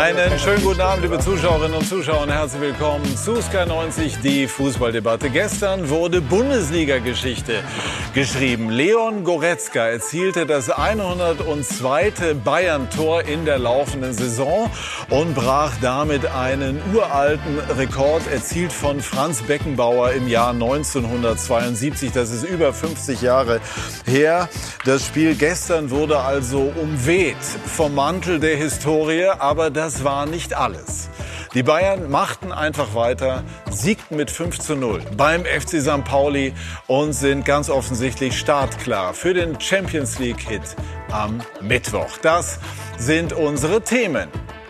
Einen schönen guten Abend, liebe Zuschauerinnen und Zuschauer, und herzlich willkommen zu Sky90, die Fußballdebatte. Gestern wurde Bundesliga-Geschichte geschrieben. Leon Goretzka erzielte das 102. Bayern-Tor in der laufenden Saison und brach damit einen uralten Rekord, erzielt von Franz Beckenbauer im Jahr 1972. Das ist über 50 Jahre her. Das Spiel gestern wurde also umweht vom Mantel der Historie, aber das war nicht alles. Die Bayern machten einfach weiter, siegten mit 5:0 beim FC St. Pauli und sind ganz offensichtlich startklar für den Champions-League-Hit am Mittwoch. Das sind unsere Themen.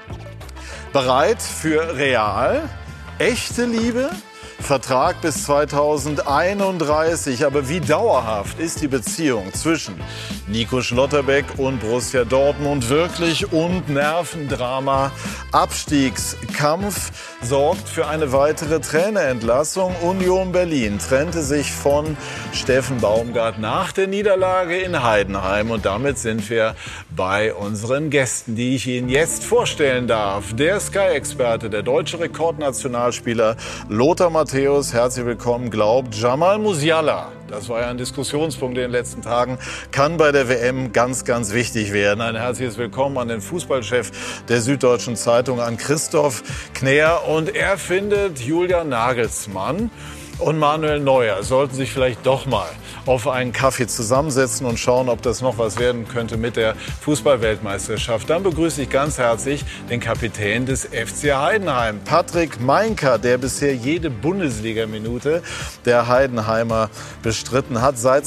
Bereit für Real, echte Liebe, Vertrag bis 2031. Aber wie dauerhaft ist die Beziehung zwischen Nico Schlotterbeck und Borussia Dortmund wirklich? Und Nervendrama, Abstiegskampf sorgt für eine weitere Trainerentlassung. Union Berlin trennte sich von Steffen Baumgart nach der Niederlage in Heidenheim. Und damit sind wir bei unseren Gästen, die ich Ihnen jetzt vorstellen darf. Der Sky-Experte, der deutsche Rekordnationalspieler Lothar Matthäus, herzlich willkommen, glaubt, Jamal Musiala, das war ja ein Diskussionspunkt in den letzten Tagen, kann bei der WM ganz, ganz wichtig werden. Ein herzliches Willkommen an den Fußballchef der Süddeutschen Zeitung, an Christoph Kner. Und er findet, Julian Nagelsmann und Manuel Neuer sollten sich vielleicht doch mal auf einen Kaffee zusammensetzen und schauen, ob das noch was werden könnte mit der Fußball-Weltmeisterschaft. Dann begrüße ich ganz herzlich den Kapitän des FC Heidenheim, Patrick Meinka, der bisher jede Bundesliga-Minute der Heidenheimer bestritten hat. Seit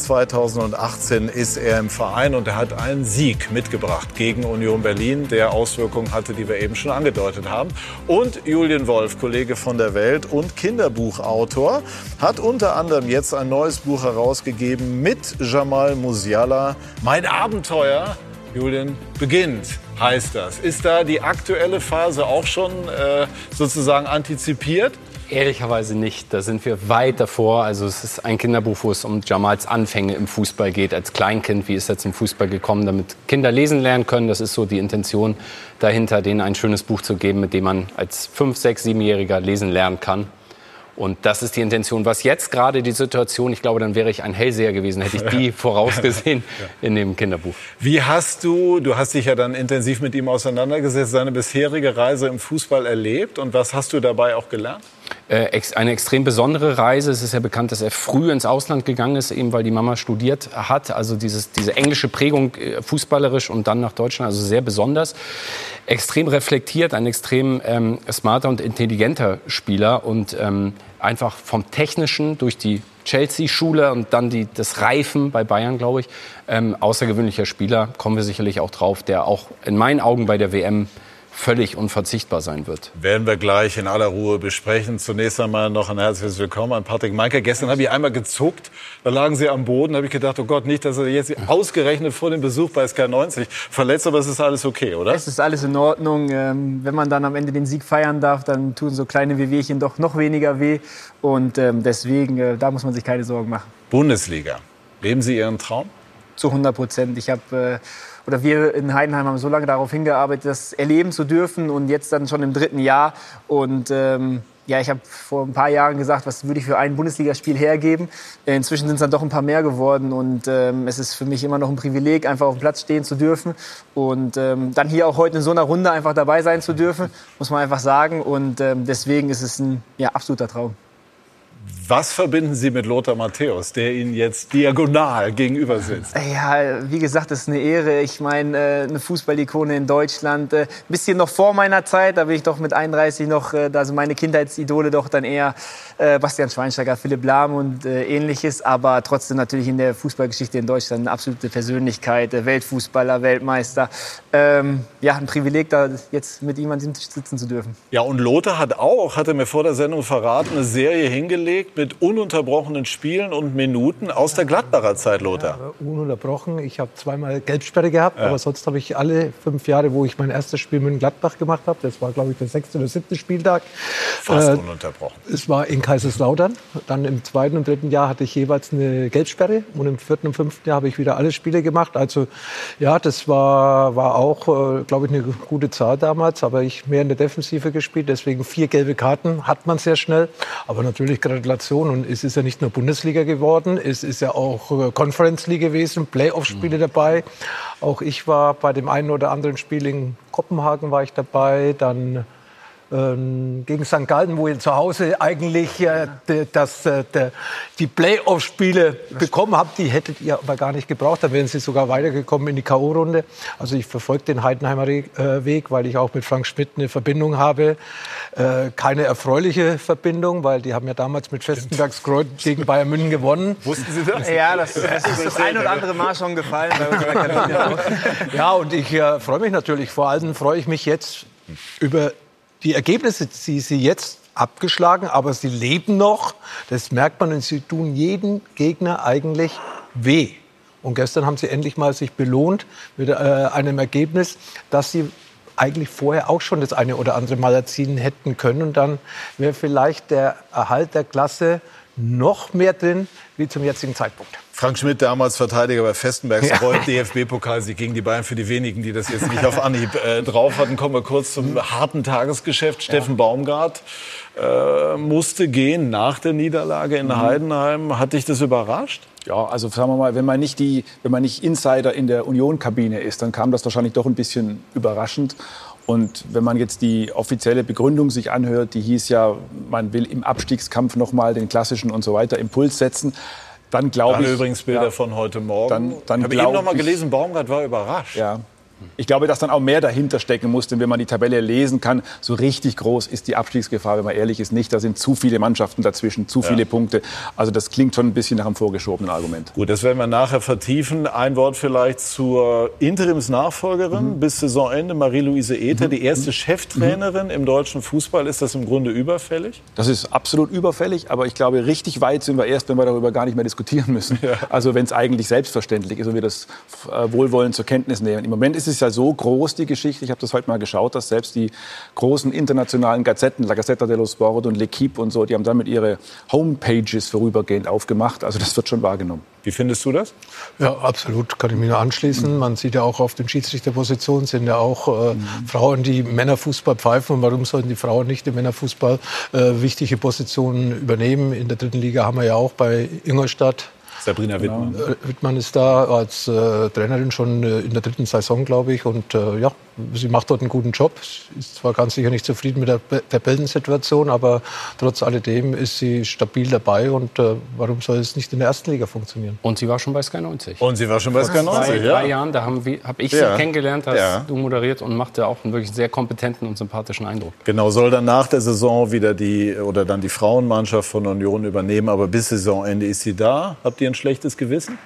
2018 ist er im Verein und er hat einen Sieg mitgebracht gegen Union Berlin, der Auswirkungen hatte, die wir eben schon angedeutet haben. Und Julian Wolf, Kollege von der Welt und Kinderbuchautor, hat unter anderem jetzt ein neues Buch herausgegeben mit Jamal Musiala. Mein Abenteuer, Julian, beginnt, heißt das. Ist da die aktuelle Phase auch schon sozusagen antizipiert? Ehrlicherweise nicht. Da sind wir weit davor. Also es ist ein Kinderbuch, wo es um Jamals Anfänge im Fußball geht. Als Kleinkind, wie ist er zum Fußball gekommen, damit Kinder lesen lernen können. Das ist so die Intention dahinter, denen ein schönes Buch zu geben, mit dem man als 5-, 6-, 7-Jähriger lesen lernen kann. Und das ist die Intention. Was jetzt gerade die Situation, ich glaube, dann wäre ich ein Hellseher gewesen, hätte ich die vorausgesehen in dem Kinderbuch. Wie hast du hast dich ja dann intensiv mit ihm auseinandergesetzt, seine bisherige Reise im Fußball erlebt und was hast du dabei auch gelernt? Eine extrem besondere Reise. Es ist ja bekannt, dass er früh ins Ausland gegangen ist, eben weil die Mama studiert hat. Also diese englische Prägung fußballerisch und dann nach Deutschland, also sehr besonders. Extrem reflektiert, ein extrem smarter und intelligenter Spieler und einfach vom Technischen durch die Chelsea-Schule und dann das Reifen bei Bayern, glaube ich, außergewöhnlicher Spieler, kommen wir sicherlich auch drauf, der auch in meinen Augen bei der WM völlig unverzichtbar sein wird. Werden wir gleich in aller Ruhe besprechen. Zunächst einmal noch ein herzliches Willkommen an Patrick Meinka. Gestern habe ich einmal gezuckt, da lagen Sie am Boden, da habe ich gedacht, oh Gott, nicht, dass er jetzt ausgerechnet vor dem Besuch bei Sky90 verletzt, aber es ist alles okay, oder? Es ist alles in Ordnung. Wenn man dann am Ende den Sieg feiern darf, dann tun so kleine Wehwehchen doch noch weniger weh und deswegen, da muss man sich keine Sorgen machen. Bundesliga. Leben Sie Ihren Traum? Zu 100%. Wir in Heidenheim haben so lange darauf hingearbeitet, das erleben zu dürfen und jetzt dann schon im 3. Jahr. Und ich habe vor ein paar Jahren gesagt, was würde ich für ein Bundesligaspiel hergeben. Inzwischen sind es dann doch ein paar mehr geworden und es ist für mich immer noch ein Privileg, einfach auf dem Platz stehen zu dürfen und dann hier auch heute in so einer Runde einfach dabei sein zu dürfen, muss man einfach sagen. Und deswegen ist es ein absoluter Traum. Was verbinden Sie mit Lothar Matthäus, der Ihnen jetzt diagonal gegenüber sitzt? Ja, wie gesagt, das ist eine Ehre. Ich meine, eine Fußballikone in Deutschland. Ein bisschen noch vor meiner Zeit, da bin ich doch mit 31 noch, also meine Kindheitsidole doch dann eher Bastian Schweinsteiger, Philipp Lahm und Ähnliches. Aber trotzdem natürlich in der Fußballgeschichte in Deutschland eine absolute Persönlichkeit, Weltfußballer, Weltmeister. Ein Privileg, da jetzt mit ihm an diesem Tisch sitzen zu dürfen. Ja, und Lothar hatte mir vor der Sendung verraten, eine Serie hingelegt gefüllt mit ununterbrochenen Spielen und Minuten aus der Gladbacher Zeit, Lothar. Ja, ununterbrochen. Ich habe zweimal Gelbsperre gehabt, aber sonst habe ich alle 5 Jahre, wo ich mein erstes Spiel mit Gladbach gemacht habe, das war, glaube ich, der 6. oder 7. Spieltag. Fast ununterbrochen. Es war in Kaiserslautern. Dann im 2. und 3. Jahr hatte ich jeweils eine Gelbsperre und im 4. und 5. Jahr habe ich wieder alle Spiele gemacht. Also ja, das war auch, glaube ich, eine gute Zahl damals, aber ich mehr in der Defensive gespielt, deswegen 4 gelbe Karten hat man sehr schnell. Aber natürlich Gratulation, und es ist ja nicht nur Bundesliga geworden, es ist ja auch Conference League gewesen, Playoff-Spiele dabei. Auch ich war bei dem einen oder anderen Spiel in Kopenhagen war ich dabei, dann gegen St. Gallen, wo ihr zu Hause eigentlich die Playoff-Spiele bekommen habt, die hättet ihr aber gar nicht gebraucht. Dann wären sie sogar weitergekommen in die K.O.-Runde. Also ich verfolge den Heidenheimer Weg, weil ich auch mit Frank Schmidt eine Verbindung habe. Keine erfreuliche Verbindung, weil die haben ja damals mit Vestenbergskreuz gegen Bayern München gewonnen. Wussten Sie das? Ja, das ist das ein oder andere Mal schon gefallen bei uns in der Kabine. Ja, und ich freue mich natürlich. Vor allem freue ich mich jetzt über die Ergebnisse, die sie jetzt abgeschlagen, aber sie leben noch. Das merkt man, und sie tun jedem Gegner eigentlich weh. Und gestern haben sie endlich mal sich belohnt mit einem Ergebnis, das sie eigentlich vorher auch schon das eine oder andere Mal erzielen hätten können. Und dann wäre vielleicht der Erhalt der Klasse noch mehr drin, wie zum jetzigen Zeitpunkt. Frank Schmidt, damals Verteidiger bei Vestenbergs, DFB-Pokalsieg gegen die Bayern. Für die wenigen, die das jetzt nicht auf Anhieb drauf hatten, kommen wir kurz zum harten Tagesgeschäft. Steffen Baumgart musste gehen nach der Niederlage in Heidenheim. Hat dich das überrascht? Ja, also sagen wir mal, wenn man nicht Insider in der Union-Kabine ist, dann kam das wahrscheinlich doch ein bisschen überraschend. Und wenn man jetzt die offizielle Begründung sich anhört, die hieß ja, man will im Abstiegskampf noch mal den klassischen und so weiter Impuls setzen, dann glaube ich... übrigens Bilder von heute Morgen. Dann habe ich eben noch mal gelesen, Baumgart war überrascht. Ja. Ich glaube, dass dann auch mehr dahinter stecken muss, denn wenn man die Tabelle lesen kann, so richtig groß ist die Abstiegsgefahr, wenn man ehrlich ist, nicht. Da sind zu viele Mannschaften dazwischen, zu viele Punkte. Also das klingt schon ein bisschen nach einem vorgeschobenen Argument. Gut, das werden wir nachher vertiefen. Ein Wort vielleicht zur Interimsnachfolgerin bis Saisonende, Marie-Louise Ether, die erste Cheftrainerin im deutschen Fußball. Ist das im Grunde überfällig? Das ist absolut überfällig, aber ich glaube, richtig weit sind wir erst, wenn wir darüber gar nicht mehr diskutieren müssen. Ja. Also wenn es eigentlich selbstverständlich ist und wir das wohlwollend zur Kenntnis nehmen. Im Moment ist es ja so groß, die Geschichte, ich habe das heute mal geschaut, dass selbst die großen internationalen Gazetten, La Gazzetta dello Sport und L'Equipe und so, die haben damit ihre Homepages vorübergehend aufgemacht. Also das wird schon wahrgenommen. Wie findest du das? Ja, absolut, kann ich mir nur anschließen. Man sieht ja auch auf den Schiedsrichterpositionen sind ja auch Frauen, die Männerfußball pfeifen. Und warum sollten die Frauen nicht im Männerfußball wichtige Positionen übernehmen? In der 3. Liga haben wir ja auch bei Ingolstadt Sabrina Wittmann. Wittmann ist da als Trainerin schon in der 3. Saison, glaube ich. Und ja, sie macht dort einen guten Job. Ist zwar ganz sicher nicht zufrieden mit der Tabellensituation, aber trotz alledem ist sie stabil dabei. Und warum soll es nicht in der 1. Liga funktionieren? Und sie war schon bei Sky 90. Und sie war schon bei Sky 90, Vor 3 Jahren, da habe ich sie kennengelernt, hast du moderiert und machte auch einen wirklich sehr kompetenten und sympathischen Eindruck. Genau, soll dann nach der Saison wieder die Frauenmannschaft von Union übernehmen. Aber bis Saisonende ist sie da. Habt ihr ein schlechtes Gewissen?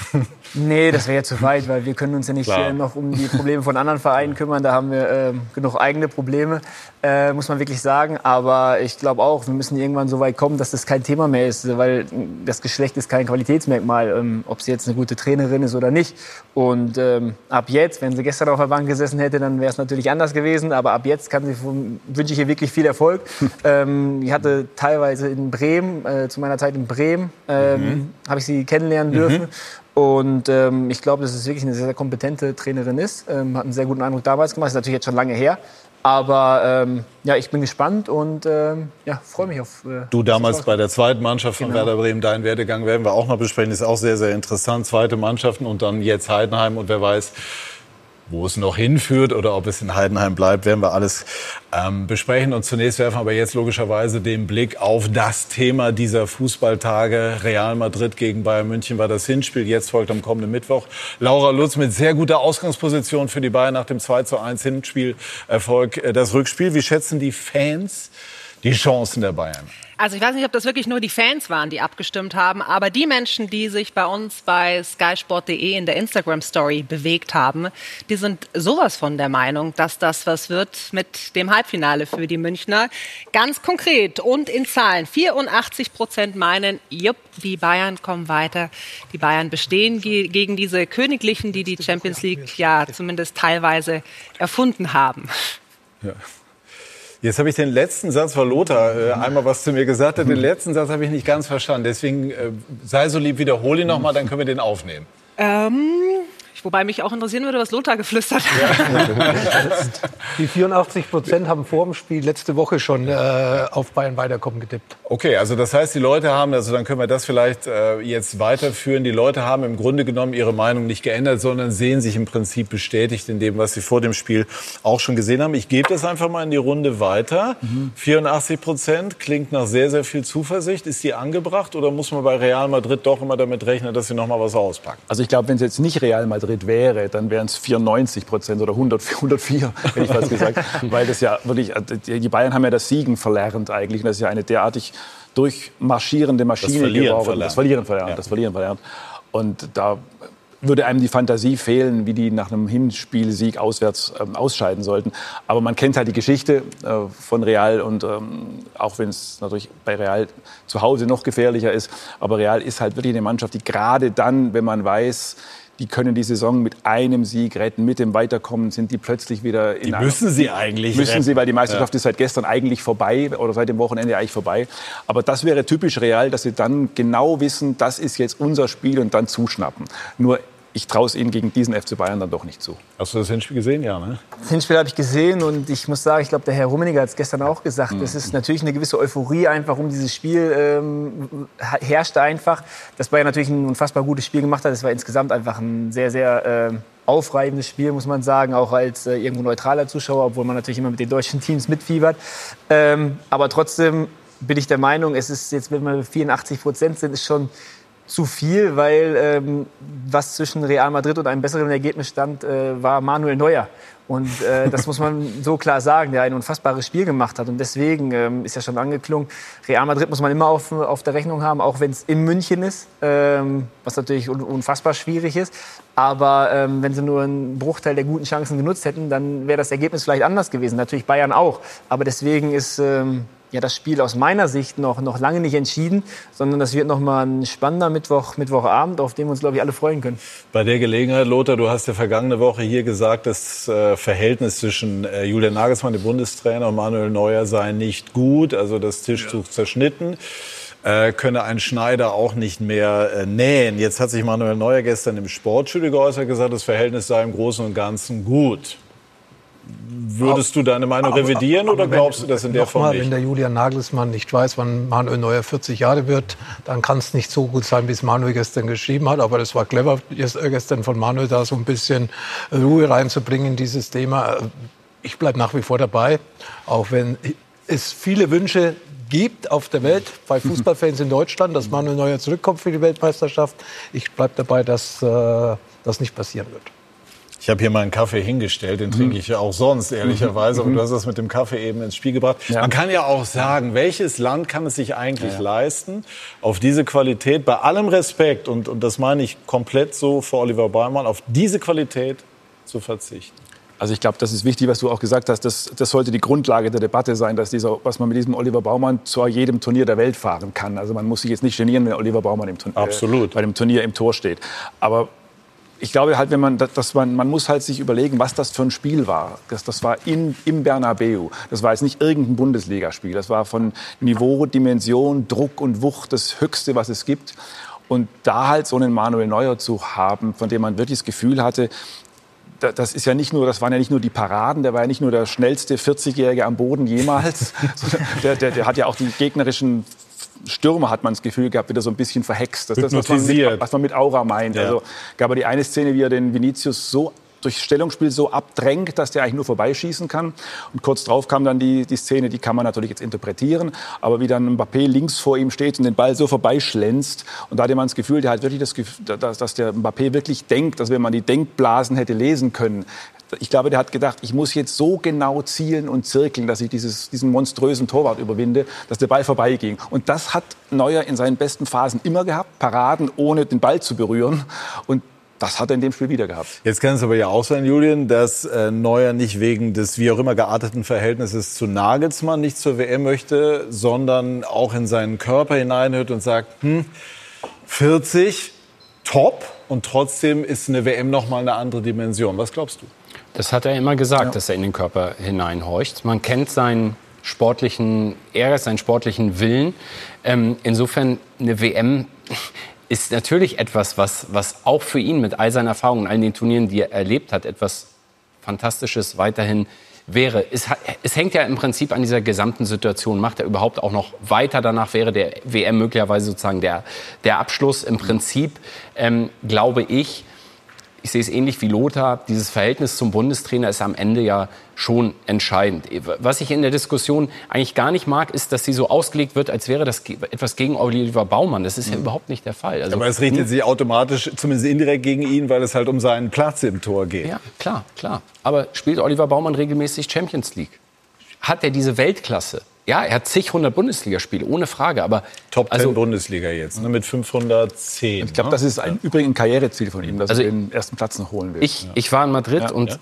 Nee, das wäre ja zu weit, weil wir können uns ja nicht noch um die Probleme von anderen Vereinen kümmern. Da haben wir genug eigene Probleme, muss man wirklich sagen. Aber ich glaube auch, wir müssen irgendwann so weit kommen, dass das kein Thema mehr ist, weil das Geschlecht ist kein Qualitätsmerkmal, ob sie jetzt eine gute Trainerin ist oder nicht. Und ab jetzt, wenn sie gestern auf der Bank gesessen hätte, dann wäre es natürlich anders gewesen. Aber ab jetzt wünsche ich ihr wirklich viel Erfolg. Ich hatte teilweise in Bremen, zu meiner Zeit in Bremen, habe ich sie kennenlernen dürfen. Und ich glaube, dass es wirklich eine sehr, sehr kompetente Trainerin ist. Hat einen sehr guten Eindruck damals gemacht. Ist natürlich jetzt schon lange her. Aber ja, ich bin gespannt und freue mich auf... Du damals bei der zweiten Mannschaft von Werder Bremen, deinen Werdegang werden wir auch mal besprechen. Ist auch sehr, sehr interessant. Zweite Mannschaften und dann jetzt Heidenheim. Und wer weiß, wo es noch hinführt oder ob es in Heidenheim bleibt, werden wir alles besprechen. Und zunächst werfen wir aber jetzt logischerweise den Blick auf das Thema dieser Fußballtage. Real Madrid gegen Bayern München war das Hinspiel. Jetzt folgt am kommenden Mittwoch Laura Lutz mit sehr guter Ausgangsposition für die Bayern nach dem 2:1 Hinspielerfolg das Rückspiel. Wie schätzen die Fans die Chancen der Bayern? Also ich weiß nicht, ob das wirklich nur die Fans waren, die abgestimmt haben, aber die Menschen, die sich bei uns bei skysport.de in der Instagram-Story bewegt haben, die sind sowas von der Meinung, dass das was wird mit dem Halbfinale für die Münchner. Ganz konkret und in Zahlen. 84% meinen, jupp, die Bayern kommen weiter. Die Bayern bestehen gegen diese Königlichen, die die Champions League ja zumindest teilweise erfunden haben. Ja. Jetzt habe ich den letzten Satz, weil Lothar einmal was zu mir gesagt hat, den letzten Satz habe ich nicht ganz verstanden. Deswegen sei so lieb, wiederhole ihn nochmal, dann können wir den aufnehmen. Wobei mich auch interessieren würde, was Lothar geflüstert hat. Die 84% haben vor dem Spiel letzte Woche schon auf Bayern weiterkommen getippt. Okay, also das heißt, die Leute haben, also dann können wir das vielleicht jetzt weiterführen, die Leute haben im Grunde genommen ihre Meinung nicht geändert, sondern sehen sich im Prinzip bestätigt in dem, was sie vor dem Spiel auch schon gesehen haben. Ich gebe das einfach mal in die Runde weiter. 84% klingt nach sehr, sehr viel Zuversicht. Ist die angebracht oder muss man bei Real Madrid doch immer damit rechnen, dass sie noch mal was auspacken? Also ich glaube, wenn es jetzt nicht Real Madrid wäre, dann wären es 94% oder 104, hätte ich fast gesagt. Weil das ja wirklich, die Bayern haben ja das Siegen verlernt eigentlich. Das ist ja eine derartig durchmarschierende Maschine geworden. Das Verlieren verlernt. Und da würde einem die Fantasie fehlen, wie die nach einem Hinspielsieg auswärts ausscheiden sollten. Aber man kennt halt die Geschichte von Real und auch wenn es natürlich bei Real zu Hause noch gefährlicher ist. Aber Real ist halt wirklich eine Mannschaft, die gerade dann, wenn man weiß, die können die Saison mit einem Sieg retten. Mit dem Weiterkommen sind die plötzlich wieder in müssen sie eigentlich retten. Weil die Meisterschaft ist seit gestern eigentlich vorbei oder seit dem Wochenende eigentlich vorbei. Aber das wäre typisch Real, dass sie dann genau wissen, das ist jetzt unser Spiel und dann zuschnappen. Nur ich traue es ihnen gegen diesen FC Bayern dann doch nicht zu. Hast du das Hinspiel gesehen? Ja, ne? Das Hinspiel habe ich gesehen und ich muss sagen, ich glaube, der Herr Rummenigge hat es gestern auch gesagt, es ist natürlich eine gewisse Euphorie einfach um dieses Spiel herrschte einfach. Dass Bayern natürlich ein unfassbar gutes Spiel gemacht hat. Es war insgesamt einfach ein sehr, sehr aufreibendes Spiel, muss man sagen, auch als irgendwo neutraler Zuschauer, obwohl man natürlich immer mit den deutschen Teams mitfiebert. Aber trotzdem bin ich der Meinung, es ist jetzt, wenn wir 84% sind, ist schon zu viel, weil was zwischen Real Madrid und einem besseren Ergebnis stand, war Manuel Neuer. Und das muss man so klar sagen, der ein unfassbares Spiel gemacht hat. Und deswegen ist ja schon angeklungen, Real Madrid muss man immer auf der Rechnung haben, auch wenn es in München ist, was natürlich unfassbar schwierig ist. Aber wenn sie nur einen Bruchteil der guten Chancen genutzt hätten, dann wäre das Ergebnis vielleicht anders gewesen. Natürlich Bayern auch. Aber deswegen ist das Spiel aus meiner Sicht noch lange nicht entschieden, sondern das wird noch mal ein spannender Mittwochabend, auf den wir uns, glaube ich, alle freuen können. Bei der Gelegenheit, Lothar, du hast ja vergangene Woche hier gesagt, das Verhältnis zwischen Julian Nagelsmann, dem Bundestrainer, und Manuel Neuer sei nicht gut, also das Tischtuch zerschnitten. Könne ein Schneider auch nicht mehr nähen. Jetzt hat sich Manuel Neuer gestern im Sportstudio geäußert, gesagt, das Verhältnis sei im Großen und Ganzen gut. Würdest du deine Meinung revidieren oder glaubst du das in der Form nicht? Wenn der Julian Nagelsmann nicht weiß, wann Manuel Neuer 40 Jahre wird, dann kann es nicht so gut sein, wie es Manuel gestern geschrieben hat. Aber das war clever, gestern von Manuel da so ein bisschen Ruhe reinzubringen in dieses Thema. Ich bleibe nach wie vor dabei, auch wenn es viele Wünsche gibt auf der Welt, bei Fußballfans in Deutschland, dass Manuel Neuer zurückkommt für die Weltmeisterschaft. Ich bleibe dabei, dass das nicht passieren wird. Ich habe hier mal einen Kaffee hingestellt, den trinke ich ja auch sonst, ehrlicherweise. Aber du hast das mit dem Kaffee eben ins Spiel gebracht. Ja. Man kann ja auch sagen, welches Land kann es sich eigentlich leisten, auf diese Qualität, bei allem Respekt, und das meine ich komplett so vor Oliver Baumann, auf diese Qualität zu verzichten? Also ich glaube, das ist wichtig, was du auch gesagt hast. Das sollte die Grundlage der Debatte sein, was man mit diesem Oliver Baumann zu jedem Turnier der Welt fahren kann. Also man muss sich jetzt nicht genieren, wenn Oliver Baumann bei dem Turnier im Tor steht. Aber ich glaube halt, man muss halt sich überlegen, was das für ein Spiel war. Das war im Bernabeu. Das war jetzt nicht irgendein Bundesligaspiel. Das war von Niveau, Dimension, Druck und Wucht das Höchste, was es gibt. Und da halt so einen Manuel Neuer zu haben, von dem man wirklich das Gefühl hatte, das waren ja nicht nur die Paraden, der war ja nicht nur der schnellste 40-Jährige am Boden jemals. der hat ja auch die gegnerischen Stürmer, hat man das Gefühl gehabt, wieder so ein bisschen verhext. Das ist das, was man mit Aura meint. Ja. Also gab es die eine Szene, wie er den Vinicius so durch Stellungsspiel so abdrängt, dass der eigentlich nur vorbeischießen kann. Und kurz drauf kam dann die Szene, die kann man natürlich jetzt interpretieren, aber wie dann Mbappé links vor ihm steht und den Ball so vorbeischlänzt. Und da hatte man das Gefühl, der hat wirklich das Gefühl, dass der Mbappé wirklich denkt, dass wenn man die Denkblasen hätte lesen können. Ich glaube, der hat gedacht, ich muss jetzt so genau zielen und zirkeln, dass ich diesen monströsen Torwart überwinde, dass der Ball vorbeiging. Und das hat Neuer in seinen besten Phasen immer gehabt, Paraden ohne den Ball zu berühren. Und das hat er in dem Spiel wieder gehabt. Jetzt kann es aber ja auch sein, Julian, dass Neuer nicht wegen des wie auch immer gearteten Verhältnisses zu Nagelsmann nicht zur WM möchte, sondern auch in seinen Körper hineinhört und sagt, 40, top, und trotzdem ist eine WM noch mal eine andere Dimension. Was glaubst du? Das hat er immer gesagt, dass er in den Körper hineinhorcht. Man kennt seinen sportlichen Ehrgeiz, seinen sportlichen Willen. Insofern eine WM ist natürlich etwas, was auch für ihn mit all seinen Erfahrungen, all den Turnieren, die er erlebt hat, etwas Fantastisches weiterhin wäre. Es hängt ja im Prinzip an dieser gesamten Situation. Macht er überhaupt auch noch weiter? Danach wäre der WM möglicherweise sozusagen der Abschluss. Im Prinzip glaube ich sehe es ähnlich wie Lothar, dieses Verhältnis zum Bundestrainer ist am Ende ja schon entscheidend. Was ich in der Diskussion eigentlich gar nicht mag, ist, dass sie so ausgelegt wird, als wäre das etwas gegen Oliver Baumann. Das ist ja überhaupt nicht der Fall. Also, aber es richtet sich automatisch, zumindest indirekt gegen ihn, weil es halt um seinen Platz im Tor geht. Ja, klar. Aber spielt Oliver Baumann regelmäßig Champions League? Hat er diese Weltklasse? Ja, er hat zig 100 Bundesligaspiele, ohne Frage. Aber Top 10 Bundesliga jetzt, mit 510. Ich glaube, das ist übrigens ein Karriereziel von ihm, dass er den ersten Platz noch holen will. Ich war in Madrid und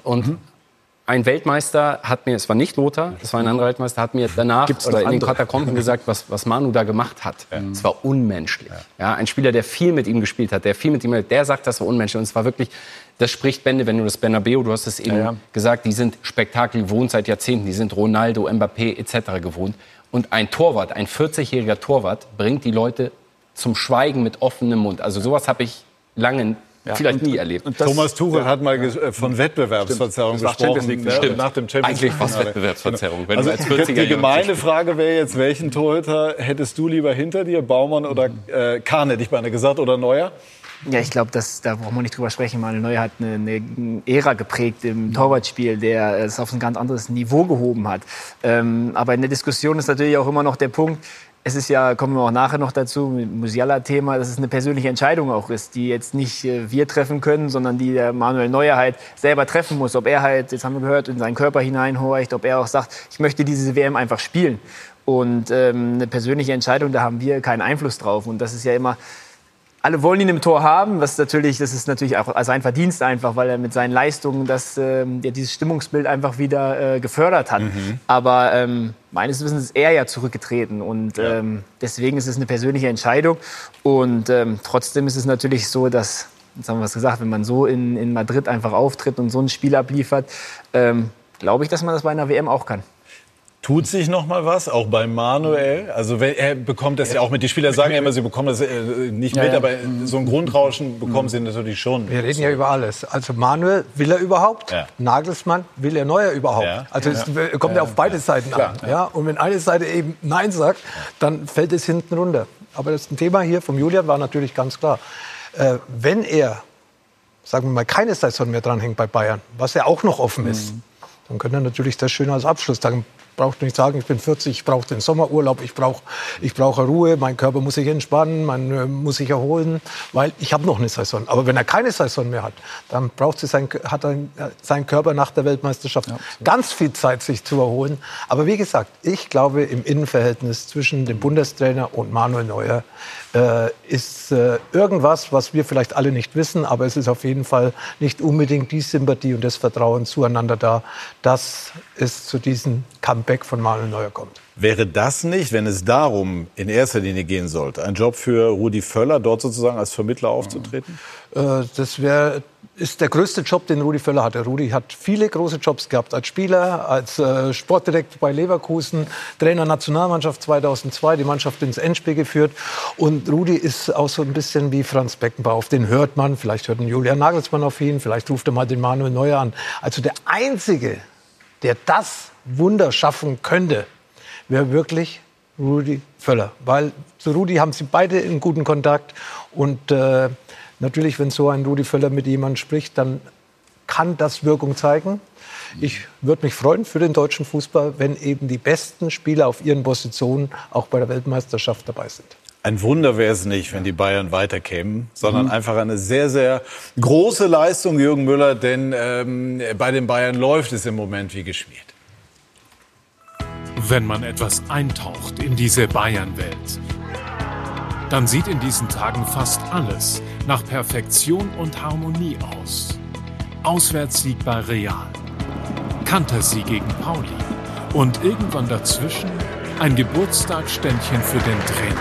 ein Weltmeister hat mir, es war nicht Lothar, es war ein anderer Weltmeister, hat mir danach oder in den Katakomben gesagt, was Manu da gemacht hat. Es war unmenschlich. Ja, ein Spieler, der viel mit ihm gespielt hat, der sagt, das war unmenschlich. Und es war wirklich, das spricht Bände, wenn du das Bernabeu, du hast es eben gesagt, die sind Spektakel gewohnt seit Jahrzehnten, die sind Ronaldo, Mbappé etc. gewohnt. Und ein Torwart, ein 40-jähriger Torwart, bringt die Leute zum Schweigen mit offenem Mund. Also sowas habe ich vielleicht nie erlebt. Und Thomas Tuchel hat mal von Wettbewerbsverzerrung gesprochen. Nach dem Champions League. Eigentlich fast Wettbewerbsverzerrung. Wenn also die gemeine Frage wäre jetzt, welchen Torhüter hättest du lieber hinter dir? Baumann oder Kahn, hätte ich beinahe gesagt, oder Neuer? Ja, ich glaube, da brauchen wir nicht drüber sprechen. Manuel Neuer hat eine Ära geprägt im Torwartspiel, der es auf ein ganz anderes Niveau gehoben hat. Aber in der Diskussion ist natürlich auch immer noch der Punkt, es ist ja, kommen wir auch nachher noch dazu, mit dem Musiala-Thema, dass es eine persönliche Entscheidung auch ist, die jetzt nicht wir treffen können, sondern die der Manuel Neuer halt selber treffen muss. Ob er halt, jetzt haben wir gehört, in seinen Körper hineinhorcht, ob er auch sagt, ich möchte diese WM einfach spielen. Und eine persönliche Entscheidung, da haben wir keinen Einfluss drauf. Und das ist ja immer, alle wollen ihn im Tor haben, das ist natürlich auch sein Verdienst einfach, weil er mit seinen Leistungen dieses Stimmungsbild einfach wieder gefördert hat. Aber meines Wissens ist er ja zurückgetreten und deswegen ist es eine persönliche Entscheidung. Und trotzdem ist es natürlich so, dass, jetzt haben wir es gesagt, wenn man so in Madrid einfach auftritt und so ein Spiel abliefert, glaube ich, dass man das bei einer WM auch kann. Tut sich noch mal was, auch bei Manuel? Also er bekommt das ja auch mit. Die Spieler sagen ja immer, sie bekommen das nicht mit, aber so ein Grundrauschen bekommen sie natürlich schon. Wir reden ja über alles. Also Manuel, will er überhaupt? Ja. Nagelsmann, will er Neuer überhaupt? Ja. Also es kommt ja auf beide Seiten an. Ja? Und wenn eine Seite eben Nein sagt, dann fällt es hinten runter. Aber das Thema hier vom Julian war natürlich ganz klar. Wenn er, sagen wir mal, keine Saison mehr dranhängt bei Bayern, was ja auch noch offen ist, dann könnte er natürlich das schön als Abschluss sagen. Braucht nicht sagen, ich bin 40, ich brauche den Sommerurlaub, ich brauche Ruhe, mein Körper muss sich entspannen, man muss sich erholen, weil ich habe noch eine Saison. Aber wenn er keine Saison mehr hat, dann hat sein Körper nach der Weltmeisterschaft ganz viel Zeit, sich zu erholen. Aber wie gesagt, ich glaube, im Innenverhältnis zwischen dem Bundestrainer und Manuel Neuer ist irgendwas, was wir vielleicht alle nicht wissen, aber es ist auf jeden Fall nicht unbedingt die Sympathie und das Vertrauen zueinander da, dass es zu diesem Comeback von Manuel Neuer kommt. Wäre das nicht, wenn es darum in erster Linie gehen sollte, ein Job für Rudi Völler, dort sozusagen als Vermittler aufzutreten? Das ist der größte Job, den Rudi Völler hatte. Rudi hat viele große Jobs gehabt, als Spieler, als Sportdirektor bei Leverkusen, Trainer Nationalmannschaft 2002, die Mannschaft ins Endspiel geführt. Und Rudi ist auch so ein bisschen wie Franz Beckenbauer. Auf den hört man, vielleicht hört ein Julian Nagelsmann auf ihn, vielleicht ruft er mal den Manuel Neuer an. Also der Einzige, der das Wunder schaffen könnte, wäre wirklich Rudi Völler. Weil zu Rudi haben sie beide einen guten Kontakt. Und natürlich, wenn so ein Rudi Völler mit jemandem spricht, dann kann das Wirkung zeigen. Ich würde mich freuen für den deutschen Fußball, wenn eben die besten Spieler auf ihren Positionen auch bei der Weltmeisterschaft dabei sind. Ein Wunder wäre es nicht, wenn die Bayern weiterkämen, sondern einfach eine sehr, sehr große Leistung, Jürgen Müller, denn bei den Bayern läuft es im Moment wie geschmiert. Wenn man etwas eintaucht in diese Bayern-Welt, dann sieht in diesen Tagen fast alles nach Perfektion und Harmonie aus. Auswärtssieg bei Real, Kantersieg gegen Pauli und irgendwann dazwischen ein Geburtstagsständchen für den Trainer.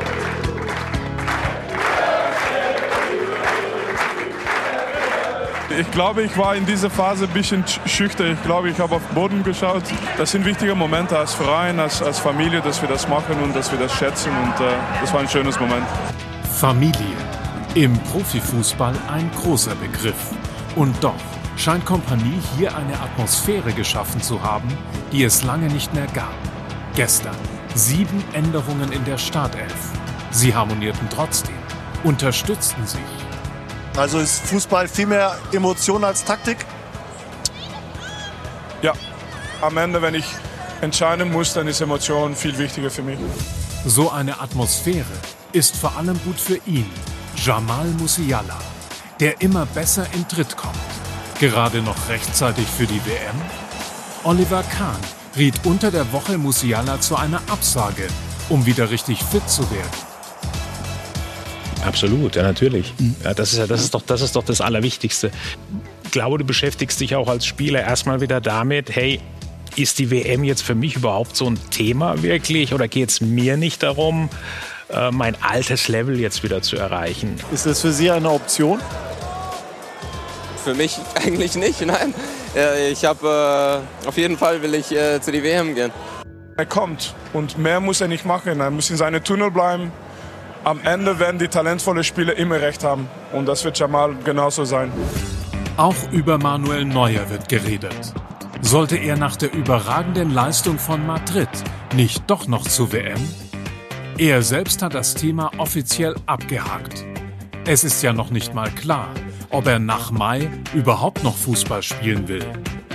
Ich glaube, ich war in dieser Phase ein bisschen schüchtern. Ich glaube, ich habe auf den Boden geschaut. Das sind wichtige Momente als Verein, als Familie, dass wir das machen und dass wir das schätzen. Und das war ein schönes Moment. Familie. Im Profifußball ein großer Begriff. Und doch scheint Kompanie hier eine Atmosphäre geschaffen zu haben, die es lange nicht mehr gab. Gestern 7 Änderungen in der Startelf. Sie harmonierten trotzdem, unterstützten sich. Also ist Fußball viel mehr Emotion als Taktik? Ja, am Ende, wenn ich entscheiden muss, dann ist Emotion viel wichtiger für mich. So eine Atmosphäre ist vor allem gut für ihn, Jamal Musiala, der immer besser in Tritt kommt. Gerade noch rechtzeitig für die WM? Oliver Kahn riet unter der Woche Musiala zu einer Absage, um wieder richtig fit zu werden. Absolut, ja, natürlich. Ja, das ist doch das Allerwichtigste. Ich glaube, du beschäftigst dich auch als Spieler erstmal wieder damit, hey, ist die WM jetzt für mich überhaupt so ein Thema wirklich oder geht es mir nicht darum, mein altes Level jetzt wieder zu erreichen? Ist das für Sie eine Option? Für mich eigentlich nicht, nein. Auf jeden Fall will ich zu die WM gehen. Er kommt und mehr muss er nicht machen. Er muss in seinem Tunnel bleiben. Am Ende werden die talentvollen Spieler immer recht haben. Und das wird Jamal genauso sein. Auch über Manuel Neuer wird geredet. Sollte er nach der überragenden Leistung von Madrid nicht doch noch zur WM? Er selbst hat das Thema offiziell abgehakt. Es ist ja noch nicht mal klar, ob er nach Mai überhaupt noch Fußball spielen will.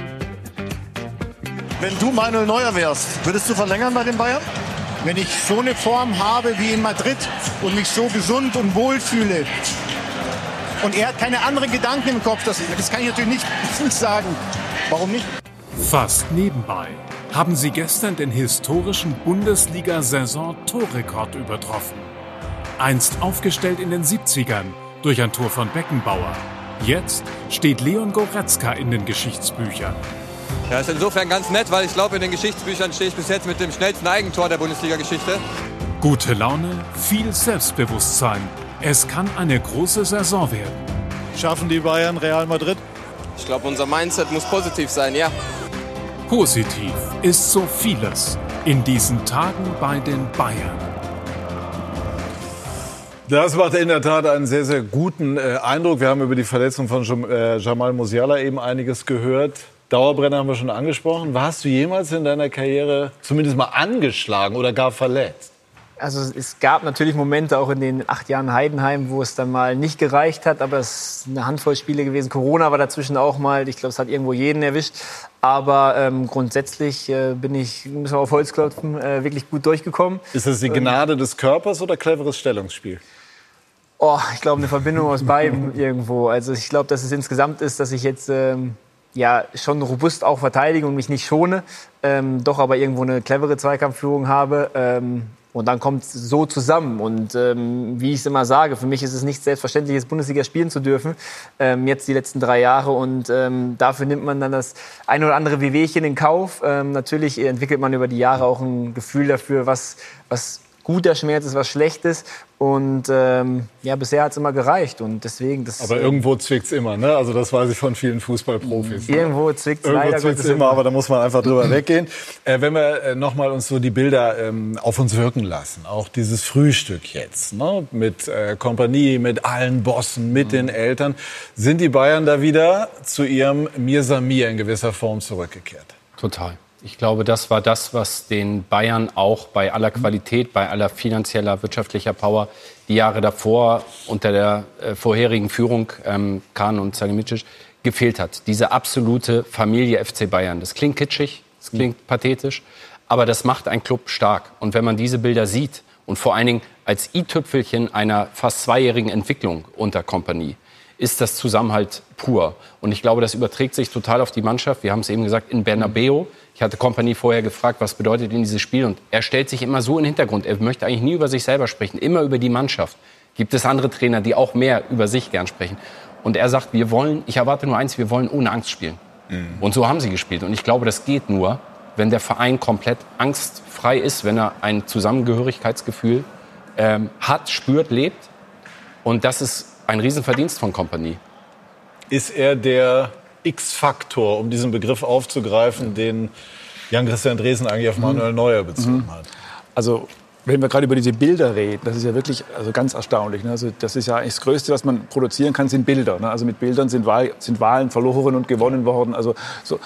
Wenn du Manuel Neuer wärst, würdest du verlängern bei den Bayern? Wenn ich so eine Form habe wie in Madrid und mich so gesund und wohl fühle und er hat keine anderen Gedanken im Kopf, das kann ich natürlich nicht sagen. Warum nicht? Fast nebenbei haben sie gestern den historischen Bundesliga-Saison-Torrekord übertroffen. Einst aufgestellt in den 70ern durch ein Tor von Beckenbauer. Jetzt steht Leon Goretzka in den Geschichtsbüchern. Ja, ist insofern ganz nett, weil ich glaube, in den Geschichtsbüchern stehe ich bis jetzt mit dem schnellsten Eigentor der Bundesliga-Geschichte. Gute Laune, viel Selbstbewusstsein. Es kann eine große Saison werden. Schaffen die Bayern Real Madrid? Ich glaube, unser Mindset muss positiv sein, ja. Positiv ist so vieles in diesen Tagen bei den Bayern. Das macht in der Tat einen sehr, sehr guten Eindruck. Wir haben über die Verletzung von Jamal Musiala eben einiges gehört. Dauerbrenner haben wir schon angesprochen. Warst du jemals in deiner Karriere zumindest mal angeschlagen oder gar verletzt? Also es gab natürlich Momente auch in den 8 Jahren Heidenheim, wo es dann mal nicht gereicht hat. Aber es ist eine Handvoll Spiele gewesen. Corona war dazwischen auch mal. Ich glaube, es hat irgendwo jeden erwischt. Aber grundsätzlich müssen wir auf Holz klopfen, wirklich gut durchgekommen. Ist das die Gnade des Körpers oder cleveres Stellungsspiel? Oh, ich glaube, eine Verbindung aus beidem irgendwo. Also ich glaube, dass es insgesamt ist, dass ich jetzt schon robust auch verteidige und mich nicht schone, doch aber irgendwo eine clevere Zweikampfführung habe. Und dann kommt es so zusammen. Und wie ich es immer sage, für mich ist es nicht selbstverständlich, Bundesliga spielen zu dürfen, jetzt die letzten 3 Jahre. Und dafür nimmt man dann das ein oder andere Wehwehchen in Kauf. Natürlich entwickelt man über die Jahre auch ein Gefühl dafür, was guter Schmerz ist, was Schlechtes. Und bisher hat es immer gereicht. Und deswegen, aber irgendwo zwickt's immer, ne? Also das weiß ich von vielen Fußballprofis. Irgendwo zwickt's leider Gottes immer, aber da muss man einfach drüber weggehen. Wenn wir noch mal uns so die Bilder auf uns wirken lassen, auch dieses Frühstück jetzt, ne? Mit Kompanie, mit allen Bossen, mit den Eltern, sind die Bayern da wieder zu ihrem Mir Samir in gewisser Form zurückgekehrt? Total. Ich glaube, das war das, was den Bayern auch bei aller Qualität, bei aller finanzieller, wirtschaftlicher Power die Jahre davor unter der vorherigen Führung Kahn und Salihamidzic gefehlt hat. Diese absolute Familie FC Bayern. Das klingt kitschig, das klingt pathetisch, aber das macht einen Club stark. Und wenn man diese Bilder sieht und vor allen Dingen als i-Tüpfelchen einer fast 2-jährigen Entwicklung unter Kompanie, ist das Zusammenhalt pur. Und ich glaube, das überträgt sich total auf die Mannschaft. Wir haben es eben gesagt, in Bernabeu. Ich hatte Kompanie vorher gefragt, was bedeutet denn dieses Spiel? Und er stellt sich immer so in den Hintergrund. Er möchte eigentlich nie über sich selber sprechen, immer über die Mannschaft. Gibt es andere Trainer, die auch mehr über sich gern sprechen? Und er sagt, ich erwarte nur eins, wir wollen ohne Angst spielen. Und so haben sie gespielt. Und ich glaube, das geht nur, wenn der Verein komplett angstfrei ist, wenn er ein Zusammengehörigkeitsgefühl hat, spürt, lebt. Und das ist ein Riesenverdienst von Kompanie. Ist er der X-Faktor, um diesen Begriff aufzugreifen, den Jan-Christian Dresen eigentlich auf Manuel Neuer bezogen hat? Also, wenn wir gerade über diese Bilder reden, das ist ja wirklich ganz erstaunlich. Ne? Also, das ist ja das Größte, was man produzieren kann, sind Bilder. Ne? Also mit Bildern sind Wahlen verloren und gewonnen worden. Also so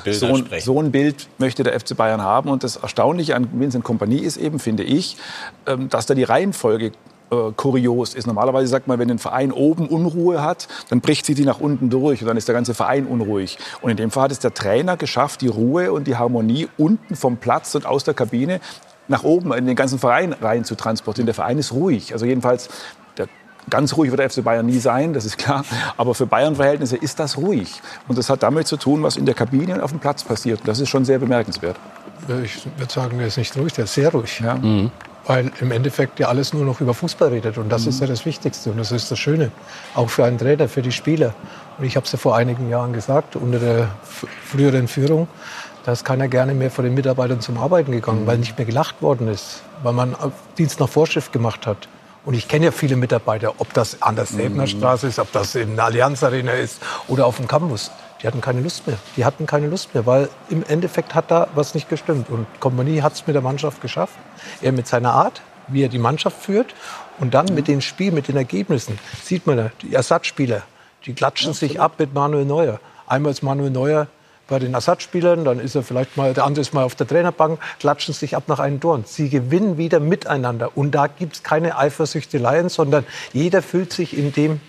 ein Bild möchte der FC Bayern haben. Und das Erstaunliche an Vincent Kompany ist eben, finde ich, dass da die Reihenfolge kurios ist. Normalerweise sagt man, wenn ein Verein oben Unruhe hat, dann bricht sie die nach unten durch und dann ist der ganze Verein unruhig. Und in dem Fall hat es der Trainer geschafft, die Ruhe und die Harmonie unten vom Platz und aus der Kabine nach oben in den ganzen Verein rein zu transportieren. Der Verein ist ruhig. Also jedenfalls, ganz ruhig wird der FC Bayern nie sein, das ist klar. Aber für Bayern-Verhältnisse ist das ruhig. Und das hat damit zu tun, was in der Kabine und auf dem Platz passiert. Und das ist schon sehr bemerkenswert. Ich würde sagen, der ist nicht ruhig, der ist sehr ruhig. Ja. Weil im Endeffekt ja alles nur noch über Fußball redet. Und das ist ja das Wichtigste. Und das ist das Schöne. Auch für einen Trainer, für die Spieler. Und ich habe es ja vor einigen Jahren gesagt, unter der früheren Führung, da ist keiner gerne mehr vor den Mitarbeitern zum Arbeiten gegangen, weil nicht mehr gelacht worden ist. Weil man Dienst nach Vorschrift gemacht hat. Und ich kenne ja viele Mitarbeiter, ob das an der Säbener Straße ist, ob das in der Allianz Arena ist oder auf dem Campus. Die hatten keine Lust mehr. Die hatten keine Lust mehr, weil im Endeffekt hat da was nicht gestimmt. Und Kompany hat es mit der Mannschaft geschafft. Er mit seiner Art, wie er die Mannschaft führt. Und dann mit dem Spiel, mit den Ergebnissen. Sieht man ja, die Ersatzspieler, die klatschen sich ab mit Manuel Neuer. Einmal ist Manuel Neuer bei den Ersatzspielern, dann ist er vielleicht mal, der andere ist mal auf der Trainerbank, klatschen sich ab nach einem Tor. Sie gewinnen wieder miteinander. Und da gibt es keine Eifersüchteleien, sondern jeder fühlt sich in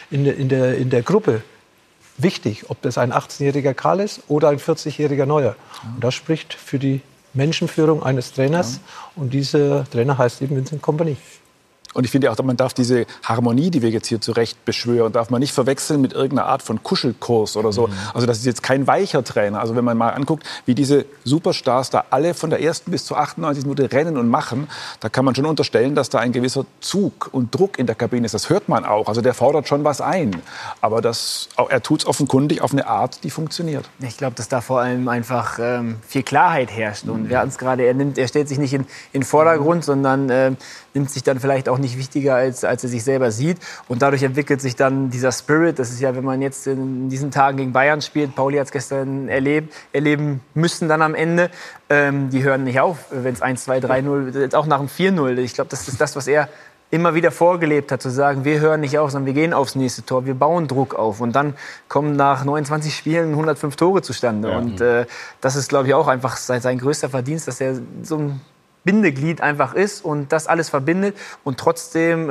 der Gruppe wichtig, ob das ein 18-jähriger Karl ist oder ein 40-jähriger Neuer. Und das spricht für die Menschenführung eines Trainers. Und dieser Trainer heißt eben Vincent Kompany. Und ich finde auch, man darf diese Harmonie, die wir jetzt hier zurecht beschwören, darf man nicht verwechseln mit irgendeiner Art von Kuschelkurs oder so. Also das ist jetzt kein weicher Trainer. Also wenn man mal anguckt, wie diese Superstars da alle von der ersten bis zur 98. Minute rennen und machen, da kann man schon unterstellen, dass da ein gewisser Zug und Druck in der Kabine ist. Das hört man auch. Also der fordert schon was ein. Aber er tut es offenkundig auf eine Art, die funktioniert. Ich glaube, dass da vor allem einfach viel Klarheit herrscht. Und wir hatten es gerade, er stellt sich nicht in den Vordergrund, sondern nimmt sich dann vielleicht auch nicht wichtiger, als er sich selber sieht. Und dadurch entwickelt sich dann dieser Spirit. Das ist ja, wenn man jetzt in diesen Tagen gegen Bayern spielt, Pauli hat es gestern erleben müssen dann am Ende. Die hören nicht auf, wenn es 1-2, 3-0, auch nach dem 4-0. Ich glaube, das ist das, was er immer wieder vorgelebt hat, zu sagen, wir hören nicht auf, sondern wir gehen aufs nächste Tor, wir bauen Druck auf. Und dann kommen nach 29 Spielen 105 Tore zustande. Ja. Und das ist, glaube ich, auch einfach sein größter Verdienst, dass er so ein Bindeglied einfach ist und das alles verbindet und trotzdem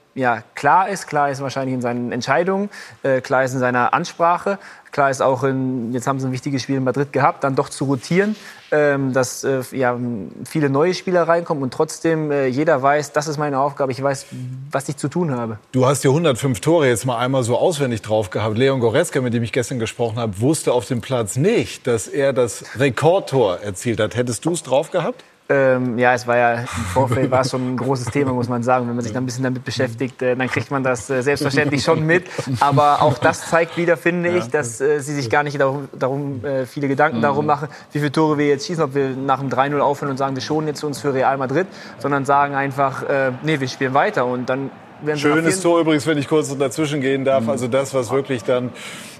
klar ist wahrscheinlich in seinen Entscheidungen, klar ist in seiner Ansprache, klar ist auch jetzt haben sie ein wichtiges Spiel in Madrid gehabt, dann doch zu rotieren, dass viele neue Spieler reinkommen und trotzdem jeder weiß, das ist meine Aufgabe, ich weiß, was ich zu tun habe. Du hast die 105 Tore jetzt mal einmal so auswendig drauf gehabt. Leon Goretzka, mit dem ich gestern gesprochen habe, wusste auf dem Platz nicht, dass er das Rekordtor erzielt hat. Hättest du es drauf gehabt? Es war ja im Vorfeld war es schon ein großes Thema, muss man sagen. Wenn man sich dann ein bisschen damit beschäftigt, dann kriegt man das selbstverständlich schon mit. Aber auch das zeigt wieder, finde ich, dass sie sich gar nicht darum viele Gedanken darum machen, wie viele Tore wir jetzt schießen, ob wir nach dem 3-0 aufhören und sagen, wir schonen jetzt uns für Real Madrid, sondern sagen einfach, wir spielen weiter und dann werden sie schönes Tor übrigens, wenn ich kurz dazwischen gehen darf. Also das, was wirklich dann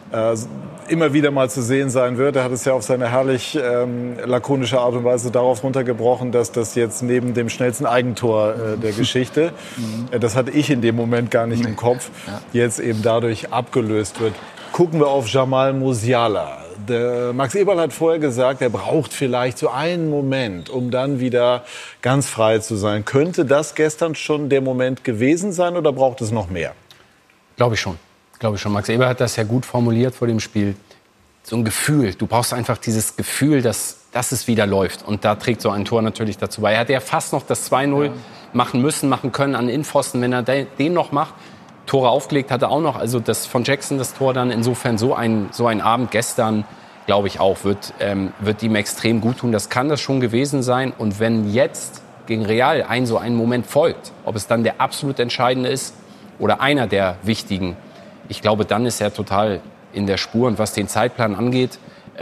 immer wieder mal zu sehen sein wird. Er hat es ja auf seine herrlich lakonische Art und Weise darauf runtergebrochen, dass das jetzt neben dem schnellsten Eigentor der Geschichte, das hatte ich in dem Moment gar nicht im Kopf, jetzt eben dadurch abgelöst wird. Gucken wir auf Jamal Musiala. Der Max Eberl hat vorher gesagt, er braucht vielleicht so einen Moment, um dann wieder ganz frei zu sein. Könnte das gestern schon der Moment gewesen sein oder braucht es noch mehr? Glaube ich schon. Glaube ich schon. Max Eber hat das ja gut formuliert vor dem Spiel. So ein Gefühl. Du brauchst einfach dieses Gefühl, dass es wieder läuft. Und da trägt so ein Tor natürlich dazu bei. Er hätte ja fast noch das 2-0 machen können an Innenpfosten, wenn er den noch macht. Tore aufgelegt hat er auch noch. Also das von Jackson, das Tor dann insofern so ein Abend gestern, glaube ich auch, wird ihm extrem gut tun. Das kann das schon gewesen sein. Und wenn jetzt gegen Real so ein Moment folgt, ob es dann der absolut entscheidende ist oder einer der wichtigen, ich glaube, dann ist er total in der Spur. Und was den Zeitplan angeht,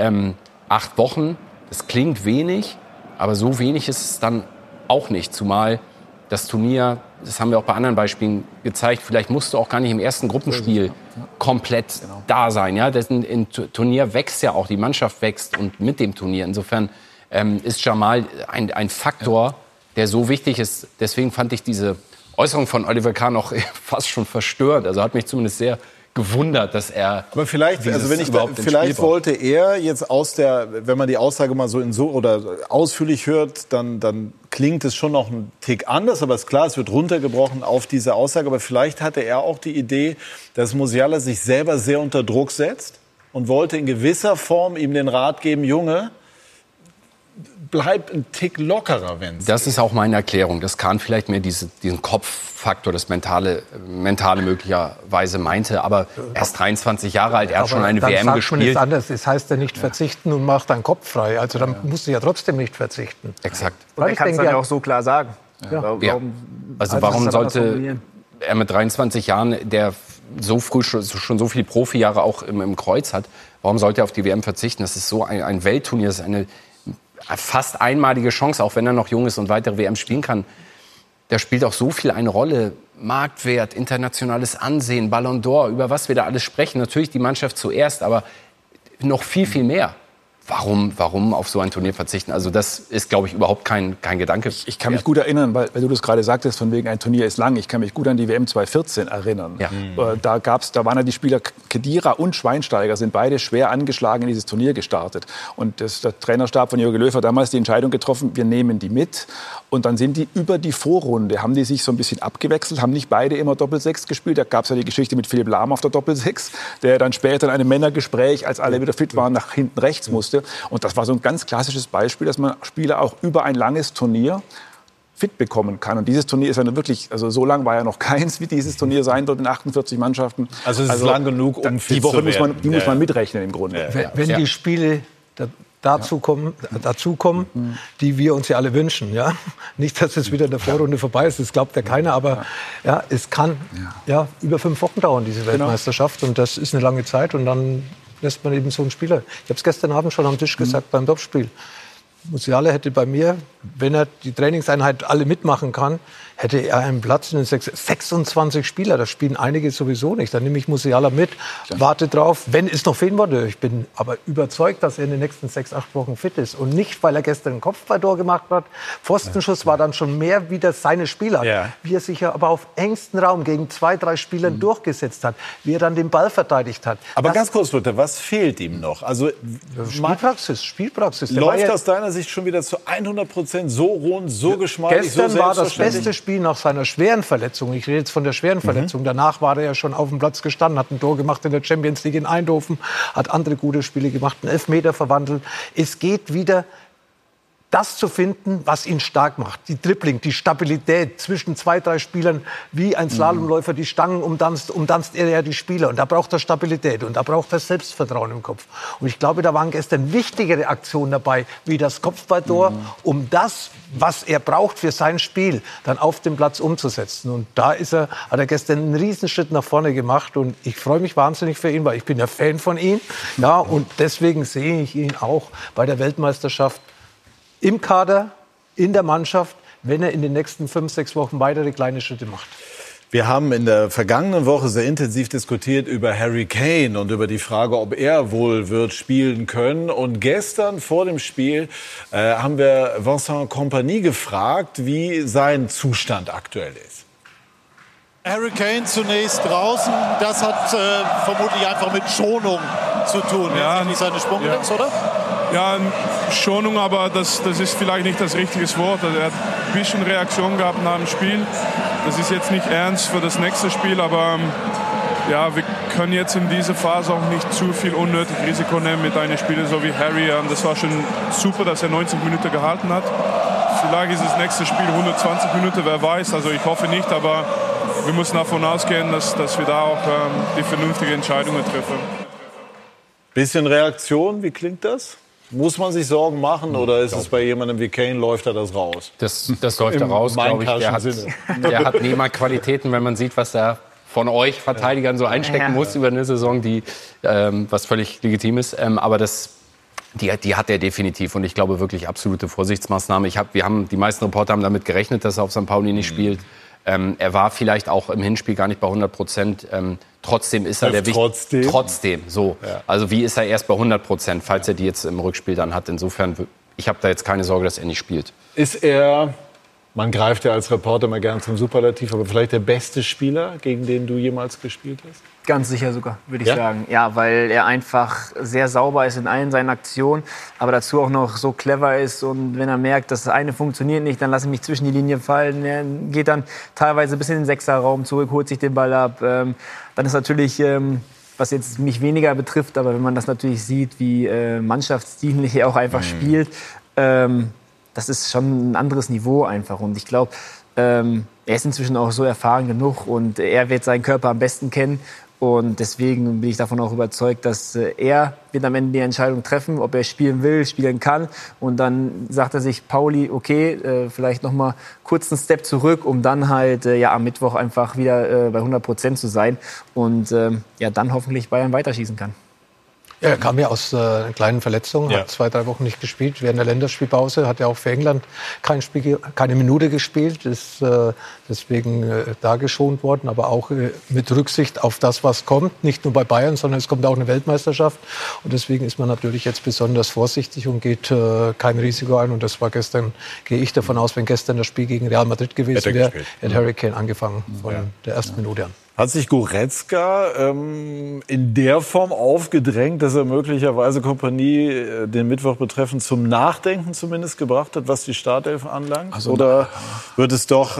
8 Wochen, das klingt wenig, aber so wenig ist es dann auch nicht. Zumal das Turnier, das haben wir auch bei anderen Beispielen gezeigt, vielleicht musst du auch gar nicht im ersten Gruppenspiel komplett da sein. Ja? Das Turnier wächst ja auch, die Mannschaft wächst und mit dem Turnier. Insofern ist Jamal ein Faktor, der so wichtig ist. Deswegen fand ich diese Äußerung von Oliver Kahn auch fast schon verstörend. Also hat mich zumindest sehr gewundert, dass er. Aber vielleicht, vielleicht wollte er jetzt wenn man die Aussage mal oder ausführlich hört, dann klingt es schon noch ein Tick anders. Aber ist klar, es wird runtergebrochen auf diese Aussage. Aber vielleicht hatte er auch die Idee, dass Musiala sich selber sehr unter Druck setzt und wollte in gewisser Form ihm den Rat geben, Junge, bleib ein Tick lockerer, wenn es Das geht. Ist auch meine Erklärung. Das Kahn vielleicht mehr diesen Kopffaktor, das Mentale möglicherweise meinte. Aber er ist 23 Jahre alt, er hat schon eine WM gespielt. Das heißt ja nicht verzichten und mach deinen Kopf frei. Also dann musst du ja trotzdem nicht verzichten. Exakt. Er kann es dann ja auch so klar sagen. Warum sollte er mit 23 Jahren, der so früh schon so viele Profijahre auch im Kreuz hat, warum sollte er auf die WM verzichten? Das ist so ein Weltturnier, das ist eine fast einmalige Chance, auch wenn er noch jung ist und weitere WM spielen kann. Da spielt auch so viel eine Rolle. Marktwert, internationales Ansehen, Ballon d'Or, über was wir da alles sprechen. Natürlich die Mannschaft zuerst, aber noch viel, viel mehr. Warum auf so ein Turnier verzichten? Also das ist, glaube ich, überhaupt kein Gedanke. Ich kann mich gut erinnern, weil du das gerade sagtest, von wegen ein Turnier ist lang. Ich kann mich gut an die WM 2014 erinnern. Ja. Da waren ja die Spieler Khedira und Schweinsteiger, sind beide schwer angeschlagen in dieses Turnier gestartet. Und der Trainerstab von Jogi Löw hat damals die Entscheidung getroffen, wir nehmen die mit. Und dann sind die über die Vorrunde, haben die sich so ein bisschen abgewechselt, haben nicht beide immer Doppelsechs gespielt. Da gab es ja die Geschichte mit Philipp Lahm auf der Doppelsechs, der dann später in einem Männergespräch, als alle wieder fit waren, nach hinten rechts musste. Und das war so ein ganz klassisches Beispiel, dass man Spieler auch über ein langes Turnier fit bekommen kann. Und dieses Turnier ist ja wirklich, also so lang war ja noch keins, wie dieses Turnier sein wird in 48 Mannschaften. Also es ist lang genug, um fit zu werden. Die muss man mitrechnen im Grunde. Wenn die Spiele dazu kommen, die wir uns ja alle wünschen. Ja? Nicht, dass es wieder in der Vorrunde vorbei ist, das glaubt ja keiner, aber es kann über 5 Wochen dauern, diese Weltmeisterschaft. Und das ist eine lange Zeit und dann lässt man eben so einen Spieler. Ich habe es gestern Abend schon am Tisch gesagt beim Topspiel. Musiala hätte bei mir, wenn er die Trainingseinheit alle mitmachen kann, hätte er einen Platz in den 26 Spieler. Da spielen einige sowieso nicht. Dann nehme ich Musiala mit, warte drauf, wenn es noch fehlen würde. Ich bin aber überzeugt, dass er in den nächsten 6-8 Wochen fit ist. Und nicht, weil er gestern ein Kopfballtor gemacht hat. Pfostenschuss war dann schon mehr wieder seine Spieler. Ja. Wie er sich ja aber auf engstem Raum gegen 2-3 Spielern durchgesetzt hat. Wie er dann den Ball verteidigt hat. Aber ganz kurz, Luther, was fehlt ihm noch? Also Spielpraxis. Läuft aus deiner Sicht schon wieder zu 100% so rund, so geschmeidig, gestern so war das beste Spiel nach seiner schweren Verletzung. Ich rede jetzt von der schweren Verletzung. Danach war er ja schon auf dem Platz gestanden, hat ein Tor gemacht in der Champions League in Eindhoven, hat andere gute Spiele gemacht, einen Elfmeter verwandelt. Es geht wieder das zu finden, was ihn stark macht. Die Dribbling, die Stabilität zwischen 2-3 Spielern, wie ein Slalomläufer die Stangen umtanzt er ja die Spieler. Und da braucht er Stabilität und da braucht er Selbstvertrauen im Kopf. Und ich glaube, da waren gestern wichtigere Aktionen dabei, wie das Kopfballtor, um das, was er braucht für sein Spiel, dann auf dem Platz umzusetzen. Und da hat er gestern einen Riesenschritt nach vorne gemacht. Und ich freue mich wahnsinnig für ihn, weil ich bin ja Fan von ihm. Ja, und deswegen sehe ich ihn auch bei der Weltmeisterschaft im Kader, in der Mannschaft, wenn er in den nächsten 5-6 Wochen weitere kleine Schritte macht. Wir haben in der vergangenen Woche sehr intensiv diskutiert über Harry Kane und über die Frage, ob er wohl wird spielen können. Und gestern vor dem Spiel haben wir Vincent Kompany gefragt, wie sein Zustand aktuell ist. Harry Kane zunächst draußen, das hat vermutlich einfach mit Schonung zu tun. Ja, nicht seine Sprungdings, oder? Ja, Schonung, aber das ist vielleicht nicht das richtige Wort. Also er hat ein bisschen Reaktion gehabt nach dem Spiel. Das ist jetzt nicht ernst für das nächste Spiel, aber ja, wir können jetzt in dieser Phase auch nicht zu viel unnötig Risiko nehmen mit einem Spieler so wie Harry. Das war schon super, dass er 90 Minuten gehalten hat. Vielleicht ist das nächste Spiel 120 Minuten, wer weiß. Also ich hoffe nicht, aber wir müssen davon ausgehen, dass wir da auch die vernünftigen Entscheidungen treffen. Bisschen Reaktion, wie klingt das? Muss man sich Sorgen machen oder ist es bei jemandem wie Kane, läuft er das raus? Das läuft da raus, glaube ich. Der hat niemand Qualitäten, wenn man sieht, was er von euch Verteidigern so einstecken muss über eine Saison, die was völlig legitim ist. Aber die hat er definitiv und ich glaube wirklich absolute Vorsichtsmaßnahme. Die meisten Reporter haben damit gerechnet, dass er auf St. Pauli nicht spielt. Er war vielleicht auch im Hinspiel gar nicht bei 100%. Trotzdem ist er der Wichtigste. Trotzdem, so. Ja. Also wie ist er erst bei 100%, falls er die jetzt im Rückspiel dann hat? Insofern, ich habe da jetzt keine Sorge, dass er nicht spielt. Ist er, man greift ja als Reporter mal gern zum Superlativ, aber vielleicht der beste Spieler, gegen den du jemals gespielt hast? Ganz sicher sogar, würde ich sagen. Ja, weil er einfach sehr sauber ist in allen seinen Aktionen, aber dazu auch noch so clever ist. Und wenn er merkt, dass das eine funktioniert nicht, dann lasse ich mich zwischen die Linien fallen. Er geht dann teilweise bis in den Sechserraum zurück, holt sich den Ball ab. Dann ist natürlich, was jetzt mich weniger betrifft, aber wenn man das natürlich sieht, wie mannschaftsdienlich er auch einfach spielt, das ist schon ein anderes Niveau einfach. Und ich glaube, er ist inzwischen auch so erfahren genug und er wird seinen Körper am besten kennen. Und deswegen bin ich davon auch überzeugt, dass er wird am Ende die Entscheidung treffen, ob er spielen will, spielen kann. Und dann sagt er sich, Pauli, okay, vielleicht noch mal kurz einen Step zurück, um dann halt am Mittwoch einfach wieder bei 100% zu sein. Und dann hoffentlich Bayern weiterschießen kann. Ja, er kam ja aus einer kleinen Verletzung, hat 2-3 Wochen nicht gespielt während der Länderspielpause, hat ja auch für England keine Minute gespielt, ist deswegen da geschont worden, aber auch mit Rücksicht auf das, was kommt, nicht nur bei Bayern, sondern es kommt auch eine Weltmeisterschaft und deswegen ist man natürlich jetzt besonders vorsichtig und geht kein Risiko ein und das war gestern, gehe ich davon aus, wenn gestern das Spiel gegen Real Madrid gewesen wäre, hätte Harry Kane angefangen von der ersten Minute an. Hat sich Goretzka in der Form aufgedrängt, dass er möglicherweise Kompanie den Mittwoch betreffend zum Nachdenken zumindest gebracht hat, was die Startelf anlangt? Also, oder wird es doch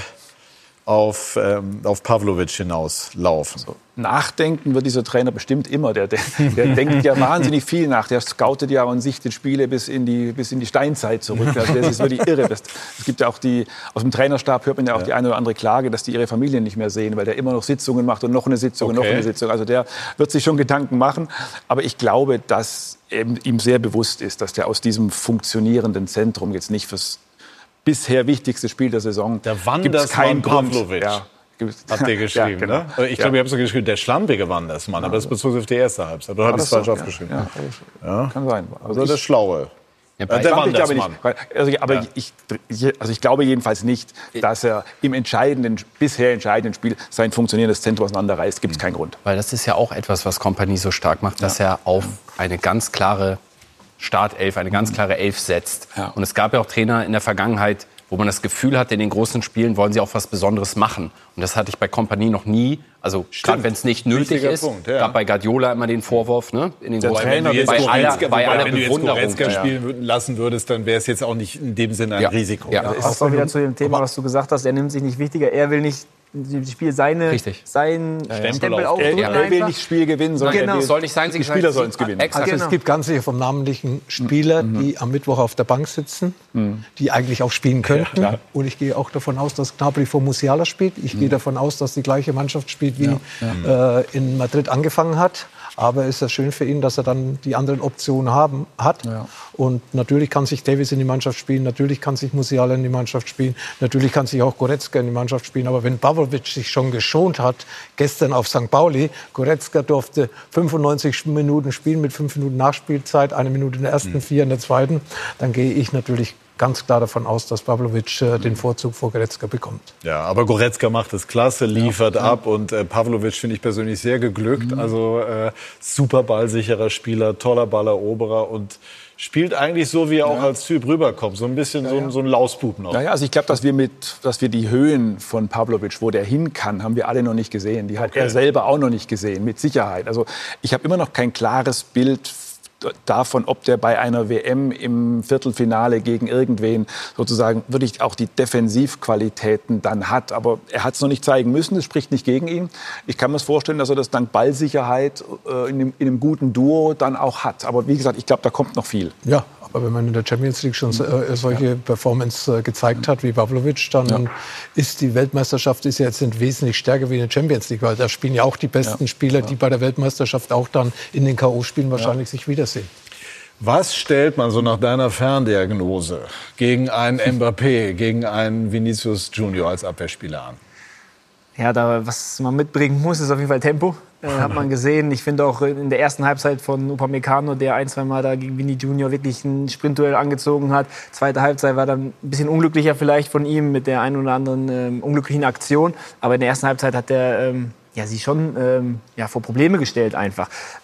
auf Pavlovic hinauslaufen? Also, nachdenken wird dieser Trainer bestimmt immer. Der denkt ja wahnsinnig viel nach. Der scoutet ja und sichtet Spiele bis in die Steinzeit zurück. Also das ist wirklich irre. Es gibt ja auch aus dem Trainerstab hört man ja auch die eine oder andere Klage, dass die ihre Familien nicht mehr sehen, weil der immer noch Sitzungen macht und noch eine Sitzung und noch eine Sitzung. Also der wird sich schon Gedanken machen. Aber ich glaube, dass ihm sehr bewusst ist, dass der aus diesem funktionierenden Zentrum jetzt nicht fürs bisher wichtigste Spiel der Saison gibt es keinen Grund. Habt ihr geschrieben, genau. Ne? Ich glaube, ihr habt so geschrieben, der schlampige Wandersmann, aber das bezog sich auf die erste Halbzeit. Oder habe ich es falsch aufgeschrieben? Ja. Kann sein. Also der Schlaue. Der Wandersmann. Ich glaube jedenfalls nicht, dass er im bisher entscheidenden Spiel sein funktionierendes Zentrum auseinanderreißt. Gibt es keinen Grund. Weil das ist ja auch etwas, was Kompanie so stark macht, dass er auf eine ganz klare Startelf, eine ganz klare Elf setzt. Ja. Und es gab ja auch Trainer in der Vergangenheit, wo man das Gefühl hatte, in den großen Spielen wollen sie auch was Besonderes machen. Und das hatte ich bei Kompanie noch nie. Also gerade wenn es nicht nötig ist. Gab bei Guardiola immer den Vorwurf, ne? In den großen Trainer, bei aller Bewunderung. Wenn du jetzt Goretzka spielen lassen würdest, dann wäre es jetzt auch nicht in dem Sinne ein Risiko. Ja. Das auch wieder zu dem Thema, was du gesagt hast. Er nimmt sich nicht wichtiger. Er will nicht das Spiel seinen Stempel aufdrücken. Er will nicht das Spiel gewinnen, sondern soll nicht sein, die Spieler sollen es gewinnen. Also es gibt ganz sicher vom namentlichen Spieler, die am Mittwoch auf der Bank sitzen, die eigentlich auch spielen könnten. Und ich gehe auch davon aus, dass Gnabry vor Musiala spielt. Ich gehe davon aus, dass die gleiche Mannschaft spielt, wie in Madrid angefangen hat. Aber es ist ja schön für ihn, dass er dann die anderen Optionen hat. Ja. Und natürlich kann sich Davies in die Mannschaft spielen, natürlich kann sich Musiala in die Mannschaft spielen, natürlich kann sich auch Goretzka in die Mannschaft spielen. Aber wenn Pavlovic sich schon geschont hat, gestern auf St. Pauli, Goretzka durfte 95 Minuten spielen mit 5 Minuten Nachspielzeit, 1 Minute in der ersten, 4 in der zweiten, dann gehe ich natürlich ganz klar davon aus, dass Pavlovic den Vorzug vor Goretzka bekommt. Ja, aber Goretzka macht es klasse, liefert ab und Pavlovic finde ich persönlich sehr geglückt. Also super ballsicherer Spieler, toller Balleroberer und spielt eigentlich so, wie er auch als Typ rüberkommt. So ein bisschen so ein Lausbub noch. Ja, also ich glaube, dass wir die Höhen von Pavlovic, wo der hin kann, haben wir alle noch nicht gesehen. Die hat er selber auch noch nicht gesehen, mit Sicherheit. Also ich habe immer noch kein klares Bild davon, ob der bei einer WM im Viertelfinale gegen irgendwen sozusagen wirklich auch die Defensivqualitäten dann hat. Aber er hat es noch nicht zeigen müssen, das spricht nicht gegen ihn. Ich kann mir vorstellen, dass er das dank Ballsicherheit in einem guten Duo dann auch hat. Aber wie gesagt, ich glaube, da kommt noch viel. Ja, aber wenn man in der Champions League schon solche Performance gezeigt hat wie Pavlovic, dann ist die Weltmeisterschaft ist jetzt wesentlich stärker wie in der Champions League, weil da spielen ja auch die besten Spieler, die bei der Weltmeisterschaft auch dann in den K.O.-Spielen wahrscheinlich sich wiedersehen. Was stellt man so nach deiner Ferndiagnose gegen einen Mbappé, gegen einen Vinicius Junior als Abwehrspieler an? Ja, was man mitbringen muss, ist auf jeden Fall Tempo. Hat man gesehen. Ich finde auch in der ersten Halbzeit von Upamecano, der 1-2 Mal da gegen Vini Junior wirklich ein Sprintduell angezogen hat. Zweite Halbzeit war dann ein bisschen unglücklicher vielleicht von ihm mit der einen oder anderen unglücklichen Aktion. Aber in der ersten Halbzeit hat er sie schon vor Probleme gestellt einfach.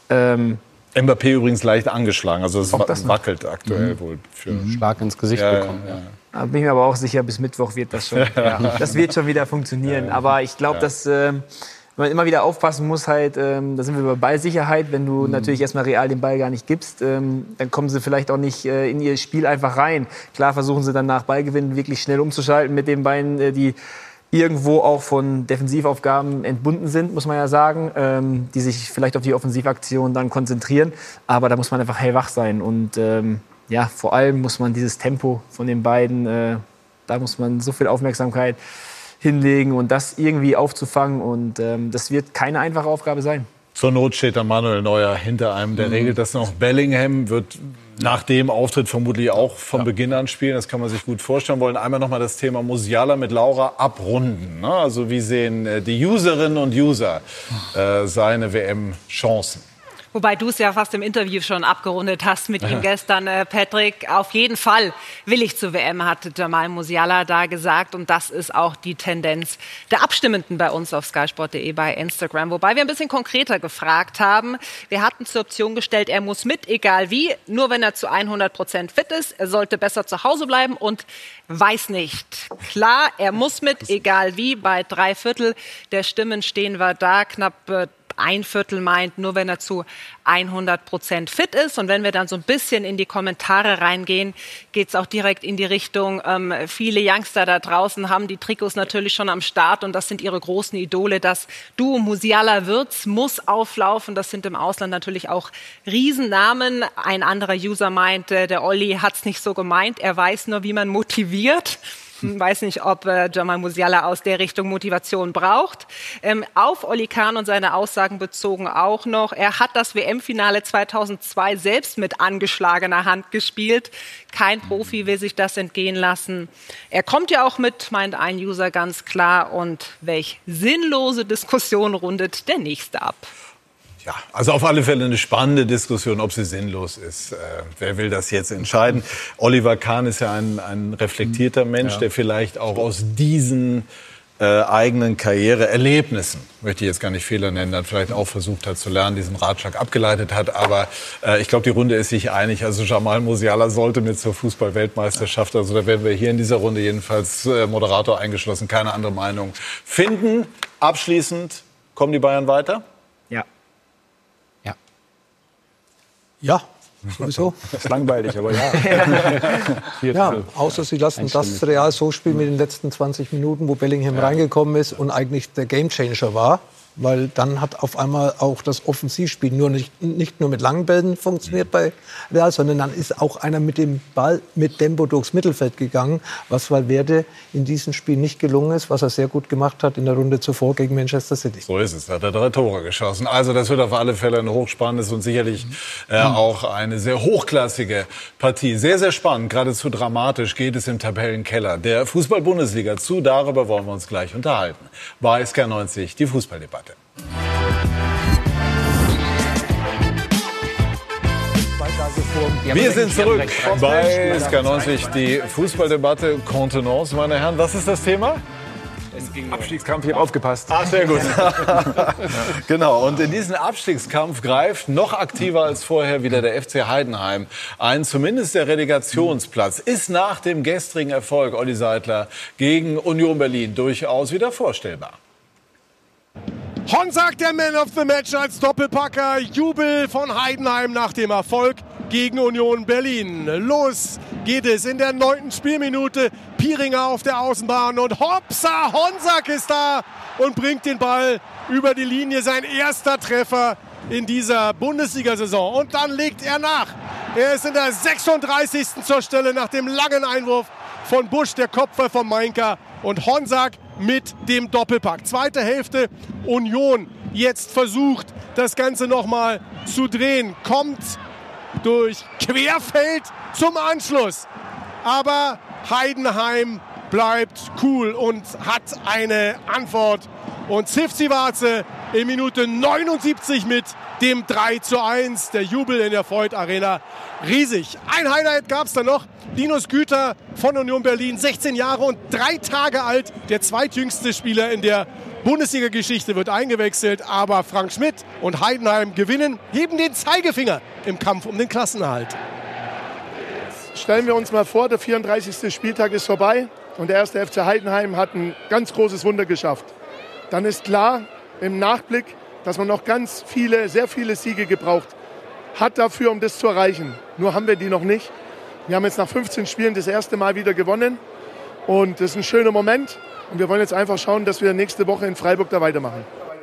Mbappé übrigens leicht angeschlagen. Also es wackelt aktuell wohl. Für Schlag ins Gesicht bekommen. Ja. Da bin ich mir aber auch sicher, bis Mittwoch wird das schon. Das wird schon wieder funktionieren. Aber ich glaube, dass man immer wieder aufpassen muss, da sind wir bei Ballsicherheit. Wenn du natürlich erstmal real den Ball gar nicht gibst, dann kommen sie vielleicht auch nicht in ihr Spiel einfach rein. Klar versuchen sie dann nach Ballgewinn wirklich schnell umzuschalten mit den Beinen, die irgendwo auch von Defensivaufgaben entbunden sind, muss man ja sagen, die sich vielleicht auf die Offensivaktion dann konzentrieren. Aber da muss man einfach hellwach sein. Und vor allem muss man dieses Tempo von den beiden, da muss man so viel Aufmerksamkeit hinlegen und das irgendwie aufzufangen. Und das wird keine einfache Aufgabe sein. Zur Not steht dann Manuel Neuer hinter einem. Der regelt das noch. Bellingham wird nach dem Auftritt vermutlich auch von Beginn an spielen. Das kann man sich gut vorstellen. Wir wollen einmal noch mal das Thema Musiala mit Laura abrunden. Also wie sehen die Userinnen und User seine WM-Chancen? Wobei du es ja fast im Interview schon abgerundet hast mit ihm gestern, Patrick. Auf jeden Fall will ich zur WM, hat Jamal Musiala da gesagt. Und das ist auch die Tendenz der Abstimmenden bei uns auf skysport.de bei Instagram. Wobei wir ein bisschen konkreter gefragt haben. Wir hatten zur Option gestellt, er muss mit, egal wie. Nur wenn er zu 100% fit ist. Er sollte besser zu Hause bleiben und weiß nicht. Klar, er muss mit, egal wie. Bei 3/4 der Stimmen stehen wir da. Knapp 1/4 meint, nur wenn er zu 100% fit ist. Und wenn wir dann so ein bisschen in die Kommentare reingehen, geht es auch direkt in die Richtung, viele Youngster da draußen haben die Trikots natürlich schon am Start und das sind ihre großen Idole. Das Duo Musiala Wirtz muss auflaufen. Das sind im Ausland natürlich auch Riesennamen. Ein anderer User meint, der Olli hat es nicht so gemeint. Er weiß nur, wie man motiviert. Weiß nicht, ob Jamal Musiala aus der Richtung Motivation braucht. Auf Oli Kahn und seine Aussagen bezogen auch noch. Er hat das WM-Finale 2002 selbst mit angeschlagener Hand gespielt. Kein Profi will sich das entgehen lassen. Er kommt ja auch mit, meint ein User ganz klar. Und welch sinnlose Diskussion rundet der Nächste ab. Ja, also auf alle Fälle eine spannende Diskussion, ob sie sinnlos ist. Wer will das jetzt entscheiden? Oliver Kahn ist ja ein reflektierter Mensch, der vielleicht auch aus diesen eigenen Karriereerlebnissen, möchte ich jetzt gar nicht Fehler nennen, dann vielleicht auch versucht hat zu lernen, diesen Ratschlag abgeleitet hat. Aber ich glaube, die Runde ist sich einig. Also Jamal Musiala sollte mit zur Fußball-Weltmeisterschaft, also da werden wir hier in dieser Runde jedenfalls Moderator eingeschlossen, keine andere Meinung finden. Abschließend, kommen die Bayern weiter? Ja, sowieso. Das ist langweilig, aber ja. Ja, außer sie lassen das Real so spielen mit den letzten 20 Minuten, wo Bellingham reingekommen ist und eigentlich der Gamechanger war. Weil dann hat auf einmal auch das Offensivspiel nicht nur mit langen Bällen funktioniert bei Real, sondern dann ist auch einer mit dem Ball mit Tempo durchs Mittelfeld gegangen, was Valverde in diesem Spiel nicht gelungen ist, was er sehr gut gemacht hat in der Runde zuvor gegen Manchester City. So ist es, hat er 3 Tore geschossen. Also das wird auf alle Fälle ein hochspannendes und sicherlich auch eine sehr hochklassige Partie. Sehr, sehr spannend, geradezu dramatisch geht es im Tabellenkeller der Fußball-Bundesliga zu. Darüber wollen wir uns gleich unterhalten. Bei SK90, die Fußballdebatte. Wir sind zurück bei SK90, die Fußballdebatte Contenance. Meine Herren, was ist das Thema? Abstiegskampf, ich habe aufgepasst. Ah, sehr gut. Genau, und in diesen Abstiegskampf greift noch aktiver als vorher wieder der FC Heidenheim ein. Zumindest der Relegationsplatz ist nach dem gestrigen Erfolg Olli Seidler gegen Union Berlin durchaus wieder vorstellbar. Honsack, der Man of the Match als Doppelpacker. Jubel von Heidenheim nach dem Erfolg. gegen Union Berlin. Los geht es in der 9. Spielminute. Pieringer auf der Außenbahn und Hopsa, Honsack ist da und bringt den Ball über die Linie. Sein erster Treffer in dieser Bundesliga-Saison. Und dann legt er nach. Er ist in der 36. zur Stelle nach dem langen Einwurf von Busch, der Kopfball von Mainka und Honsack mit dem Doppelpack. Zweite Hälfte, Union jetzt versucht, das Ganze nochmal zu drehen. Kommt durch Querfeld zum Anschluss. Aber Heidenheim bleibt cool und hat eine Antwort. Und Zivcivace in Minute 79 mit dem 3:1. Der Jubel in der Freud Arena riesig. Ein Highlight gab es dann noch. Linus Güter von Union Berlin, 16 Jahre und 3 Tage alt. Der zweitjüngste Spieler in der Bundesliga-Geschichte wird eingewechselt. Aber Frank Schmidt und Heidenheim gewinnen, heben den Zeigefinger im Kampf um den Klassenerhalt. Stellen wir uns mal vor, der 34. Spieltag ist vorbei und der 1. FC Heidenheim hat ein ganz großes Wunder geschafft. Dann ist klar im Nachblick, dass man noch sehr viele Siege gebraucht hat dafür, um das zu erreichen. Nur haben wir die noch nicht. Wir haben jetzt nach 15 Spielen das erste Mal wieder gewonnen und das ist ein schöner Moment. Und wir wollen jetzt einfach schauen, dass wir nächste Woche in Freiburg da weitermachen.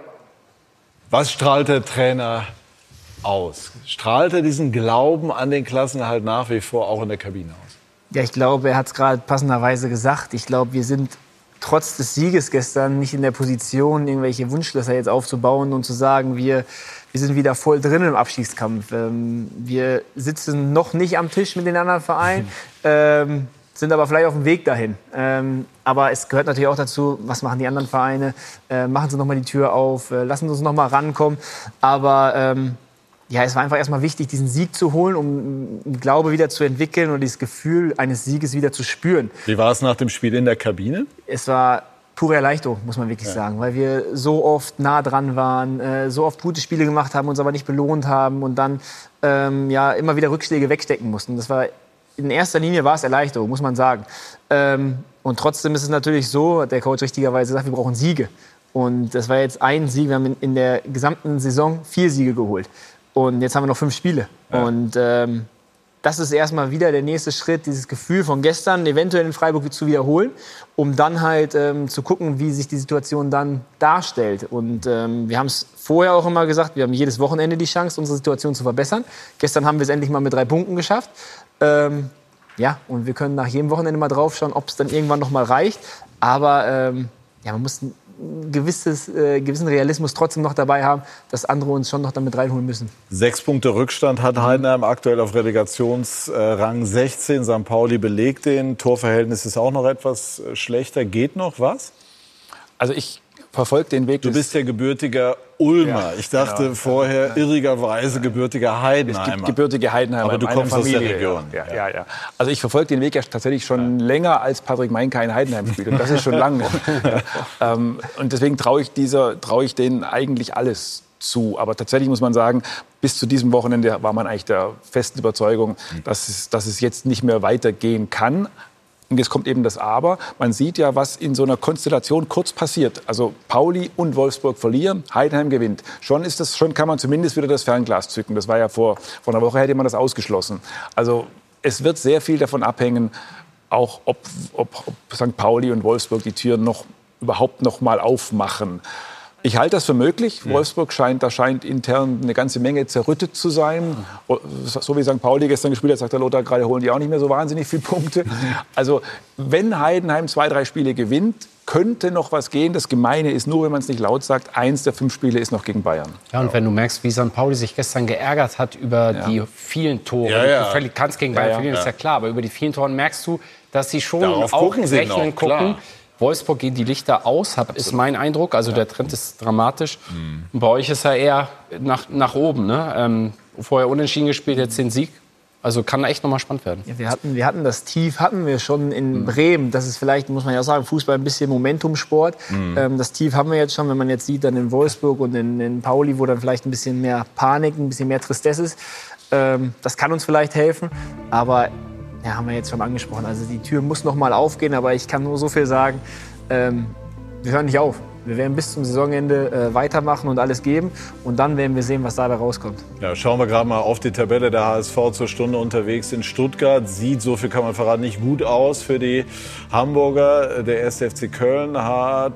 Was strahlt der Trainer aus? Strahlt er diesen Glauben an den Klassenerhalt nach wie vor auch in der Kabine aus? Ja, ich glaube, er hat es gerade passenderweise gesagt. Ich glaube, wir sind trotz des Sieges gestern nicht in der Position, irgendwelche Wunschschlösser jetzt aufzubauen und zu sagen, wir sind wieder voll drin im Abstiegskampf. Wir sitzen noch nicht am Tisch mit den anderen Vereinen, sind aber vielleicht auf dem Weg dahin. Aber es gehört natürlich auch dazu, was machen die anderen Vereine? Machen sie noch mal die Tür auf, lassen sie uns noch mal rankommen. Aber ja, es war einfach erstmal wichtig, diesen Sieg zu holen, um einen Glaube wieder zu entwickeln und dieses Gefühl eines Sieges wieder zu spüren. Wie war es nach dem Spiel in der Kabine? Es war pure Erleichterung, muss man wirklich sagen, weil wir so oft nah dran waren, so oft gute Spiele gemacht haben, uns aber nicht belohnt haben und dann immer wieder Rückschläge wegstecken mussten. Das war in erster Linie war es Erleichterung, muss man sagen. Und trotzdem ist es natürlich so, hat der Coach richtigerweise gesagt, wir brauchen Siege. Und das war jetzt ein Sieg. Wir haben in der gesamten Saison 4 Siege geholt. Und jetzt haben wir noch 5 Spiele. Ja. Und das ist erstmal wieder der nächste Schritt, dieses Gefühl von gestern eventuell in Freiburg zu wiederholen, um dann halt zu gucken, wie sich die Situation dann darstellt. Und wir haben es vorher auch immer gesagt, wir haben jedes Wochenende die Chance, unsere Situation zu verbessern. Gestern haben wir es endlich mal mit 3 Punkten geschafft. Und wir können nach jedem Wochenende mal drauf schauen, ob es dann irgendwann noch mal reicht. Aber man muss einen gewissen Realismus trotzdem noch dabei haben, dass andere uns schon noch damit reinholen müssen. 6 Punkte Rückstand hat Heidenheim aktuell auf Relegationsrang 16. St. Pauli belegt den. Torverhältnis ist auch noch etwas schlechter. Geht noch was? Also ich verfolge den Weg. Du bist ja gebürtiger Ulmer. Ja, ich dachte vorher irrigerweise gebürtiger Heidenheimer. Es gibt gebürtige Heidenheimer. Aber du kommst aus der Region. Ja. Also ich verfolge den Weg ja tatsächlich schon länger, als Patrick Mainka in Heidenheim spielt. Und das ist schon lange. Und deswegen traue ich denen eigentlich alles zu. Aber tatsächlich muss man sagen, bis zu diesem Wochenende war man eigentlich der festen Überzeugung, dass es jetzt nicht mehr weitergehen kann. Und jetzt kommt eben das Aber. Man sieht ja, was in so einer Konstellation kurz passiert. Also Pauli und Wolfsburg verlieren, Heidenheim gewinnt. Schon kann man zumindest wieder das Fernglas zücken. Das war ja vor einer Woche, hätte man das ausgeschlossen. Also es wird sehr viel davon abhängen, auch ob St. Pauli und Wolfsburg die Türen überhaupt noch mal aufmachen. Ich halte das für möglich. Wolfsburg scheint intern eine ganze Menge zerrüttet zu sein. So wie St. Pauli gestern gespielt hat, sagt der Lothar gerade, holen die auch nicht mehr so wahnsinnig viele Punkte. Also wenn Heidenheim 2, 3 Spiele gewinnt, könnte noch was gehen. Das Gemeine ist nur, wenn man es nicht laut sagt, 1 der 5 Spiele ist noch gegen Bayern. Ja, und wenn du merkst, wie St. Pauli sich gestern geärgert hat über die vielen Tore. Du kannst gegen Bayern verlieren, ist ja klar. Aber über die vielen Tore merkst du, dass sie schon darauf auch gucken. Wolfsburg gehen die Lichter aus, ist mein Eindruck. Also der Trend ist dramatisch. Und bei euch ist er eher nach oben. Ne? Vorher unentschieden gespielt, jetzt den Sieg. Also kann echt nochmal spannend werden. Ja, wir hatten das Tief schon in Bremen. Das ist vielleicht, muss man ja auch sagen, Fußball ein bisschen Momentumsport. Das Tief haben wir jetzt schon, wenn man jetzt sieht, dann in Wolfsburg und in Pauli, wo dann vielleicht ein bisschen mehr Panik, ein bisschen mehr Tristesse ist. Das kann uns vielleicht helfen. Aber ja, haben wir jetzt schon angesprochen. Also die Tür muss noch mal aufgehen, aber ich kann nur so viel sagen, wir hören nicht auf. Wir werden bis zum Saisonende weitermachen und alles geben. Und dann werden wir sehen, was dabei rauskommt. Ja, schauen wir gerade mal auf die Tabelle. Der HSV zur Stunde unterwegs in Stuttgart. Sieht, so viel kann man verraten, nicht gut aus für die Hamburger. Der 1. FC Köln hat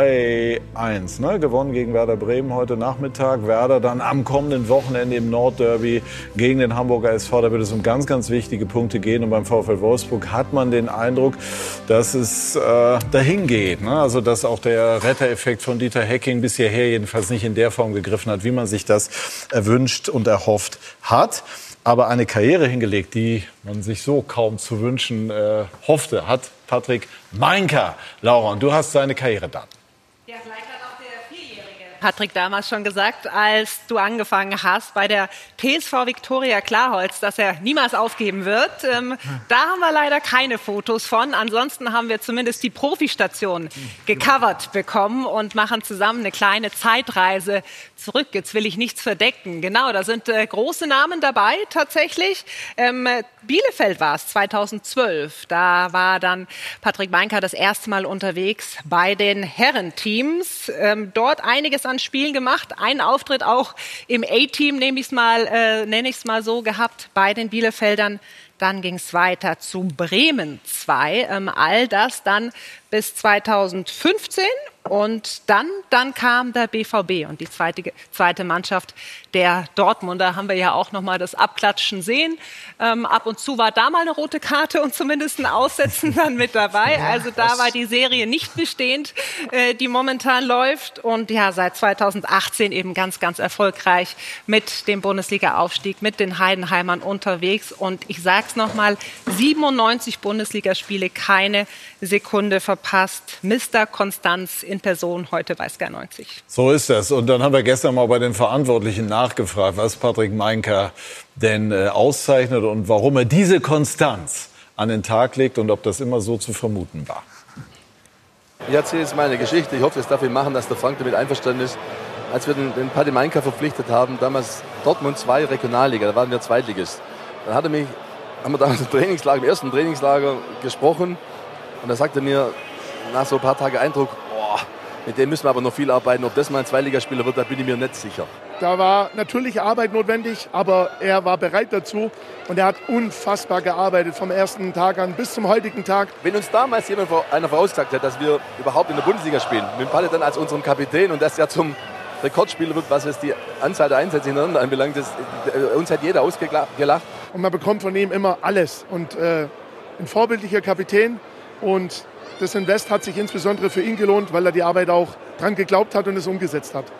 3-1 gewonnen gegen Werder Bremen heute Nachmittag. Werder dann am kommenden Wochenende im Nordderby gegen den Hamburger SV. Da wird es um ganz, ganz wichtige Punkte gehen. Und beim VfL Wolfsburg hat man den Eindruck, dass es dahin geht. Also dass auch der Rettereffekt von Dieter Hecking bis hierher jedenfalls nicht in der Form gegriffen hat, wie man sich das erwünscht und erhofft hat. Aber eine Karriere hingelegt, die man sich so kaum zu wünschen hoffte, hat Patrick Mainka. Laura, und du hast seine Karrieredaten. Ja, vielleicht hat auch der 4-Jährige Patrick damals schon gesagt, als du angefangen hast bei der PSV Viktoria Klarholz, dass er niemals aufgeben wird. Da haben wir leider keine Fotos von. Ansonsten haben wir zumindest die Profistation gecovert bekommen und machen zusammen eine kleine Zeitreise zurück. Jetzt will ich nichts verdecken. Genau, da sind große Namen dabei tatsächlich. Bielefeld war es 2012. Da war dann Patrick Mainka das erste Mal unterwegs bei den Herrenteams. Dort einiges an Spielen gemacht. Einen Auftritt auch im A-Team, nenne ich es mal so, gehabt bei den Bielefeldern. Dann ging es weiter zu Bremen 2. All das dann bis 2015. Und dann kam der BVB und die zweite Mannschaft der Dortmunder. Haben wir ja auch noch mal das Abklatschen sehen. Ab und zu war da mal eine rote Karte und zumindest ein Aussetzen dann mit dabei. Also da war die Serie nicht bestehend, die momentan läuft. Und ja, seit 2018 eben ganz, ganz erfolgreich mit dem Bundesliga-Aufstieg, mit den Heidenheimern unterwegs. Und ich sag's noch mal, 97 Bundesligaspiele, keine Sekunde verpasst. Mr. Konstanz in Person heute bei Sky 90. So ist das. Und dann haben wir gestern mal bei den Verantwortlichen nachgefragt, was Patrick Mainka denn auszeichnet und warum er diese Konstanz an den Tag legt und ob das immer so zu vermuten war. Ich erzähle jetzt meine Geschichte. Ich hoffe, das darf ich machen, dass der Frank damit einverstanden ist. Als wir den Patrick Mainka verpflichtet haben, damals Dortmund 2 Regionalliga, da waren wir Zweitligist. Dann haben wir damals im ersten Trainingslager gesprochen und da sagte er mir nach so ein paar Tagen Eindruck, mit dem müssen wir aber noch viel arbeiten. Ob das mal ein Zweitligaspieler wird, da bin ich mir nicht sicher. Da war natürlich Arbeit notwendig, aber er war bereit dazu und er hat unfassbar gearbeitet vom ersten Tag an bis zum heutigen Tag. Wenn uns damals einer vorausgesagt hätte, dass wir überhaupt in der Bundesliga spielen, mit Palle dann als unserem Kapitän und das ja zum Rekordspieler wird, was es die Anzahl der Einsätze hintereinander anbelangt, uns hat jeder ausgelacht. Und man bekommt von ihm immer alles und ein vorbildlicher Kapitän und das Invest hat sich insbesondere für ihn gelohnt, weil er die Arbeit auch dran geglaubt hat und es umgesetzt hat.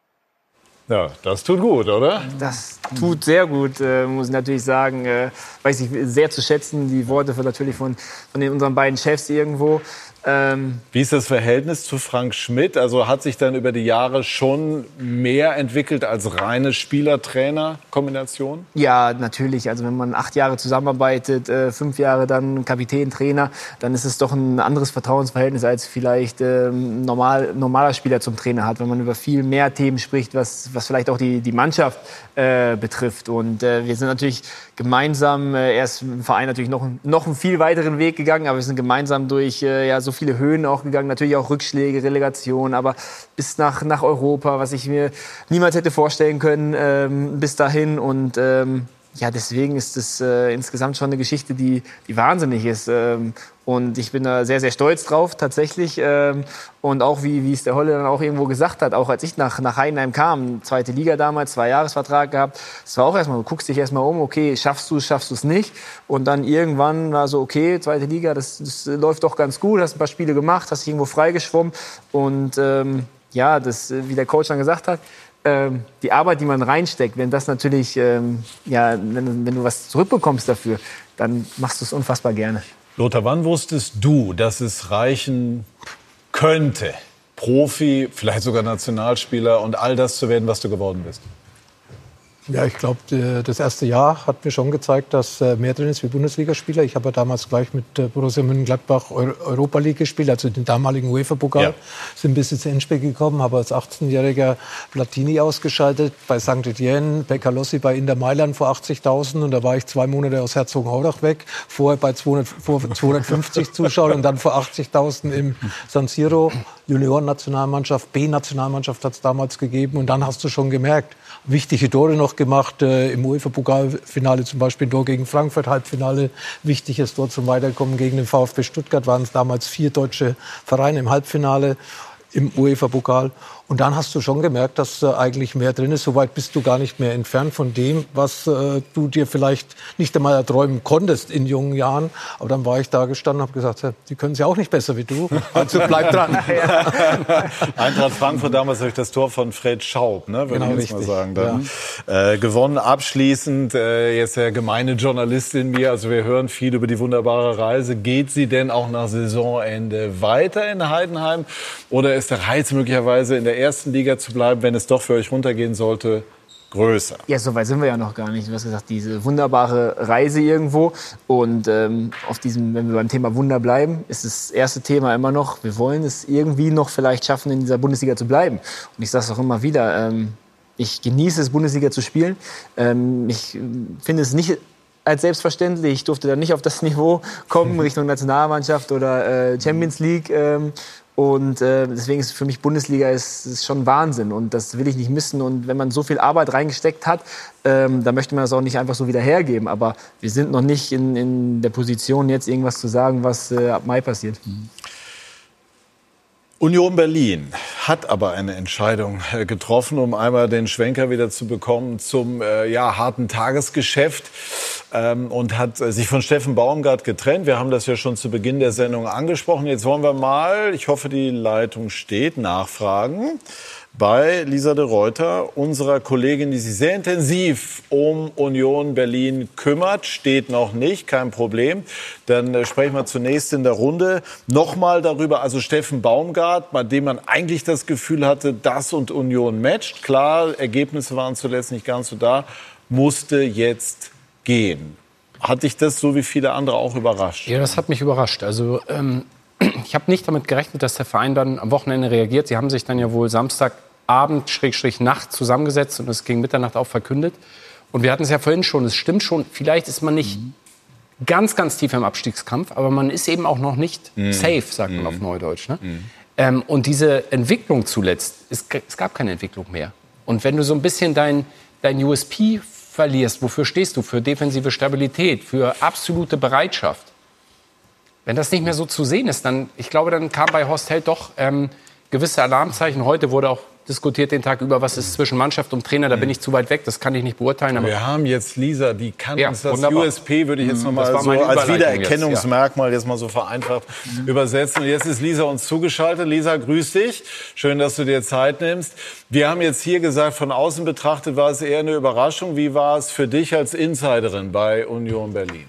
Ja, das tut gut, oder? Das tut sehr gut, muss ich natürlich sagen. Weiß ich sehr zu schätzen, die Worte natürlich von unseren beiden Chefs irgendwo. Wie ist das Verhältnis zu Frank Schmidt? Also hat sich dann über die Jahre schon mehr entwickelt als reine Spieler-Trainer-Kombination? Ja, natürlich. Also wenn man 8 Jahre zusammenarbeitet, 5 Jahre dann Kapitän, Trainer, dann ist es doch ein anderes Vertrauensverhältnis, als vielleicht normaler Spieler zum Trainer hat. Wenn man über viel mehr Themen spricht, was vielleicht auch die Mannschaft betrifft. Und wir sind natürlich gemeinsam, er ist im Verein natürlich noch einen viel weiteren Weg gegangen, aber wir sind gemeinsam durch so viele Höhen auch gegangen, natürlich auch Rückschläge, Relegation, aber bis nach Europa, was ich mir niemals hätte vorstellen können, bis dahin. Und deswegen ist es insgesamt schon eine Geschichte, die wahnsinnig ist. Und ich bin da sehr, sehr stolz drauf, tatsächlich. Und auch, wie es der Holle dann auch irgendwo gesagt hat, auch als ich nach Heidenheim kam, 2. Liga damals, 2-Jahresvertrag gehabt, es war auch erstmal, du guckst dich erstmal um, okay, schaffst du es nicht. Und dann irgendwann war so, okay, 2. Liga, das läuft doch ganz gut, hast ein paar Spiele gemacht, hast dich irgendwo freigeschwommen. Und wie der Coach dann gesagt hat, die Arbeit, die man reinsteckt, wenn das natürlich, wenn du was zurückbekommst dafür, dann machst du es unfassbar gerne. Lothar, wann wusstest du, dass es reichen könnte, Profi, vielleicht sogar Nationalspieler und all das zu werden, was du geworden bist? Ja, ich glaube, das erste Jahr hat mir schon gezeigt, dass mehr drin ist wie Bundesligaspieler. Ich habe ja damals gleich mit Borussia Mönchengladbach Europa League gespielt, also den damaligen UEFA-Pokal. Ja. Sind bis ins Endspiel gekommen, habe als 18-jähriger Platini ausgeschaltet, bei St. Etienne, Peccalossi bei Inter Mailand vor 80.000 und da war ich 2 Monate aus Herzogenaurach weg, vorher bei 250 Zuschauern und dann vor 80.000 im San Siro. Juniorennationalmannschaft, B-Nationalmannschaft hat es damals gegeben. Und dann hast du schon gemerkt, wichtige Tore noch gemacht, im UEFA-Pokalfinale zum Beispiel ein Tor gegen Frankfurt, Halbfinale, wichtiges Tor zum Weiterkommen gegen den VfB Stuttgart, waren es damals 4 deutsche Vereine im Halbfinale im UEFA-Pokal. Und dann hast du schon gemerkt, dass eigentlich mehr drin ist. Soweit bist du gar nicht mehr entfernt von dem, was du dir vielleicht nicht einmal erträumen konntest in jungen Jahren. Aber dann war ich da gestanden und habe gesagt, die können es ja auch nicht besser wie du. Also bleib dran. Eintracht Frankfurt damals durch das Tor von Fred Schaub, ne, würde ich jetzt mal sagen. Dann, gewonnen abschließend, jetzt der gemeine Journalist in mir. Also wir hören viel über die wunderbare Reise. Geht sie denn auch nach Saisonende weiter in Heidenheim? Oder ist der Reiz möglicherweise in der ersten Liga zu bleiben, wenn es doch für euch runtergehen sollte, größer? Ja, so weit sind wir ja noch gar nicht. Du hast gesagt, diese wunderbare Reise irgendwo. Und auf diesem, wenn wir beim Thema Wunder bleiben, ist das erste Thema immer noch, wir wollen es irgendwie noch vielleicht schaffen, in dieser Bundesliga zu bleiben. Und ich sage es auch immer wieder, ich genieße es, Bundesliga zu spielen. Ich finde es nicht als selbstverständlich. Ich durfte dann nicht auf das Niveau kommen, Richtung Nationalmannschaft oder Champions League. Und deswegen ist für mich Bundesliga ist schon Wahnsinn und das will ich nicht missen. Und wenn man so viel Arbeit reingesteckt hat, dann möchte man das auch nicht einfach so wieder hergeben. Aber wir sind noch nicht in der Position, jetzt irgendwas zu sagen, was ab Mai passiert. Union Berlin hat aber eine Entscheidung getroffen, um einmal den Schwenker wieder zu bekommen zum harten Tagesgeschäft und hat sich von Steffen Baumgart getrennt. Wir haben das ja schon zu Beginn der Sendung angesprochen. Jetzt wollen wir mal, ich hoffe, die Leitung steht, nachfragen bei Lisa de Ruyter, unserer Kollegin, die sich sehr intensiv um Union Berlin kümmert. Steht noch nicht, kein Problem. Dann sprechen wir zunächst in der Runde nochmal darüber. Also Steffen Baumgart, bei dem man eigentlich das Gefühl hatte, das und Union matcht. Klar, Ergebnisse waren zuletzt nicht ganz so da, musste jetzt gehen. Hat dich das so wie viele andere auch überrascht? Ja, das hat mich überrascht. Also ich habe nicht damit gerechnet, dass der Verein dann am Wochenende reagiert. Sie haben sich dann ja wohl Samstagabend, Nacht zusammengesetzt und es gegen Mitternacht auch verkündet. Und wir hatten es ja vorhin schon, es stimmt schon, vielleicht ist man nicht ganz, ganz tief im Abstiegskampf, aber man ist eben auch noch nicht safe, sagt man auf Neudeutsch. Ne? Und diese Entwicklung zuletzt, es gab keine Entwicklung mehr. Und wenn du so ein bisschen dein USP verlierst, wofür stehst du? Für defensive Stabilität, für absolute Bereitschaft. Wenn das nicht mehr so zu sehen ist, dann kam bei Horst Held doch gewisse Alarmzeichen. Heute wurde auch diskutiert den Tag über, was ist zwischen Mannschaft und Trainer. Da bin ich zu weit weg, das kann ich nicht beurteilen. Aber wir haben jetzt Lisa, die kann uns das wunderbar. USP, würde ich jetzt noch mal so als Wiedererkennungsmerkmal jetzt mal so vereinfacht übersetzen. Und jetzt ist Lisa uns zugeschaltet. Lisa, grüß dich. Schön, dass du dir Zeit nimmst. Wir haben jetzt hier gesagt, von außen betrachtet war es eher eine Überraschung. Wie war es für dich als Insiderin bei Union Berlin?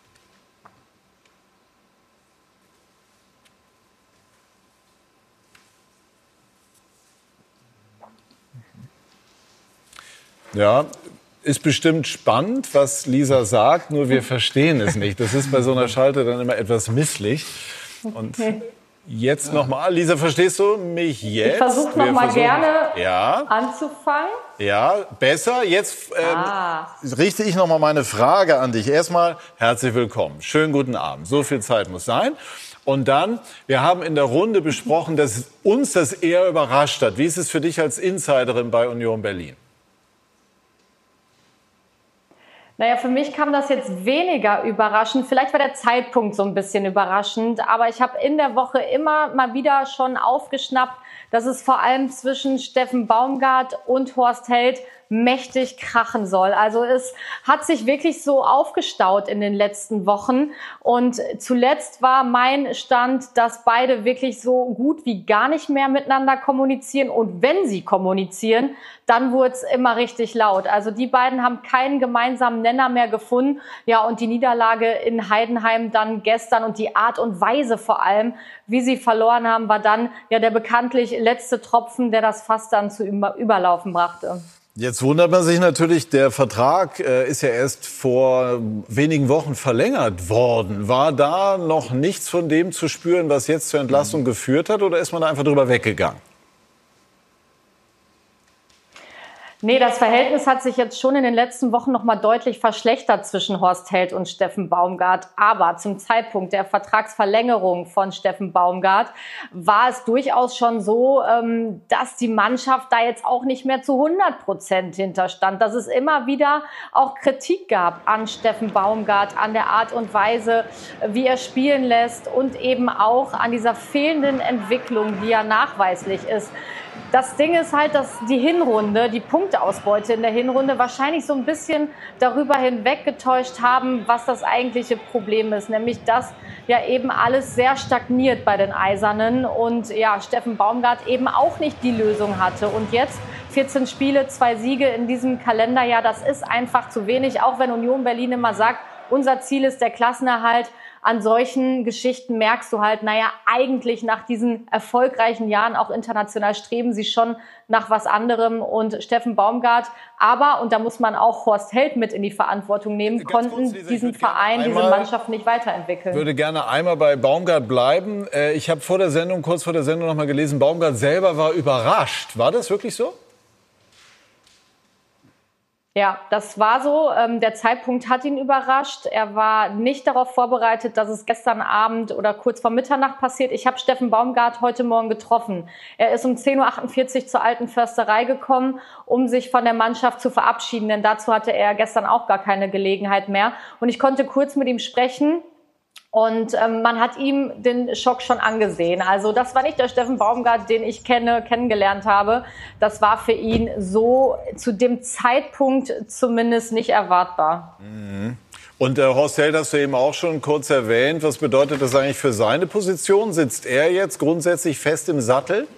Ja, ist bestimmt spannend, was Lisa sagt, nur wir verstehen es nicht. Das ist bei so einer Schalte dann immer etwas misslich. Und jetzt nochmal. Lisa, verstehst du mich jetzt? Ich versuche nochmal gerne anzufangen. Ja, besser. Jetzt richte ich nochmal meine Frage an dich. Erstmal herzlich willkommen. Schönen guten Abend. So viel Zeit muss sein. Und dann, wir haben in der Runde besprochen, dass uns das eher überrascht hat. Wie ist es für dich als Insiderin bei Union Berlin? Naja, für mich kam das jetzt weniger überraschend. Vielleicht war der Zeitpunkt so ein bisschen überraschend. Aber ich habe in der Woche immer mal wieder schon aufgeschnappt, dass es vor allem zwischen Steffen Baumgart und Horst Held mächtig krachen soll. Also es hat sich wirklich so aufgestaut in den letzten Wochen. Und zuletzt war mein Stand, dass beide wirklich so gut wie gar nicht mehr miteinander kommunizieren. Und wenn sie kommunizieren, dann wurde es immer richtig laut. Also die beiden haben keinen gemeinsamen Nenner mehr gefunden. Ja, und die Niederlage in Heidenheim dann gestern und die Art und Weise vor allem, wie sie verloren haben, war dann ja der bekanntlich letzte Tropfen, der das Fass dann zu Überlaufen brachte. Jetzt wundert man sich natürlich, der Vertrag ist ja erst vor wenigen Wochen verlängert worden. War da noch nichts von dem zu spüren, was jetzt zur Entlassung geführt hat, oder ist man da einfach drüber weggegangen? Nee, das Verhältnis hat sich jetzt schon in den letzten Wochen noch mal deutlich verschlechtert zwischen Horst Held und Steffen Baumgart. Aber zum Zeitpunkt der Vertragsverlängerung von Steffen Baumgart war es durchaus schon so, dass die Mannschaft da jetzt auch nicht mehr zu 100% hinterstand. Dass es immer wieder auch Kritik gab an Steffen Baumgart, an der Art und Weise, wie er spielen lässt und eben auch an dieser fehlenden Entwicklung, die ja nachweislich ist. Das Ding ist halt, dass die Hinrunde, die Punkteausbeute in der Hinrunde wahrscheinlich so ein bisschen darüber hinweggetäuscht haben, was das eigentliche Problem ist. Nämlich, dass ja eben alles sehr stagniert bei den Eisernen und ja, Steffen Baumgart eben auch nicht die Lösung hatte. Und jetzt 14 Spiele, 2 Siege in diesem Kalenderjahr, das ist einfach zu wenig. Auch wenn Union Berlin immer sagt, unser Ziel ist der Klassenerhalt. An solchen Geschichten merkst du halt, naja, eigentlich nach diesen erfolgreichen Jahren auch international streben sie schon nach was anderem. Und Steffen Baumgart, aber, und da muss man auch Horst Held mit in die Verantwortung nehmen, konnten diesen Verein, diese Mannschaft nicht weiterentwickeln. Ich würde gerne einmal bei Baumgart bleiben. Ich habe kurz vor der Sendung noch mal gelesen, Baumgart selber war überrascht. War das wirklich so? Ja, das war so. Der Zeitpunkt hat ihn überrascht. Er war nicht darauf vorbereitet, dass es gestern Abend oder kurz vor Mitternacht passiert. Ich habe Steffen Baumgart heute Morgen getroffen. Er ist um 10.48 Uhr zur Alten Försterei gekommen, um sich von der Mannschaft zu verabschieden. Denn dazu hatte er gestern auch gar keine Gelegenheit mehr. Und ich konnte kurz mit ihm sprechen. Und man hat ihm den Schock schon angesehen. Also das war nicht der Steffen Baumgart, den ich kennengelernt habe. Das war für ihn so zu dem Zeitpunkt zumindest nicht erwartbar. Und Horst Held hast du eben auch schon kurz erwähnt. Was bedeutet das eigentlich für seine Position? Sitzt er jetzt grundsätzlich fest im Sattel?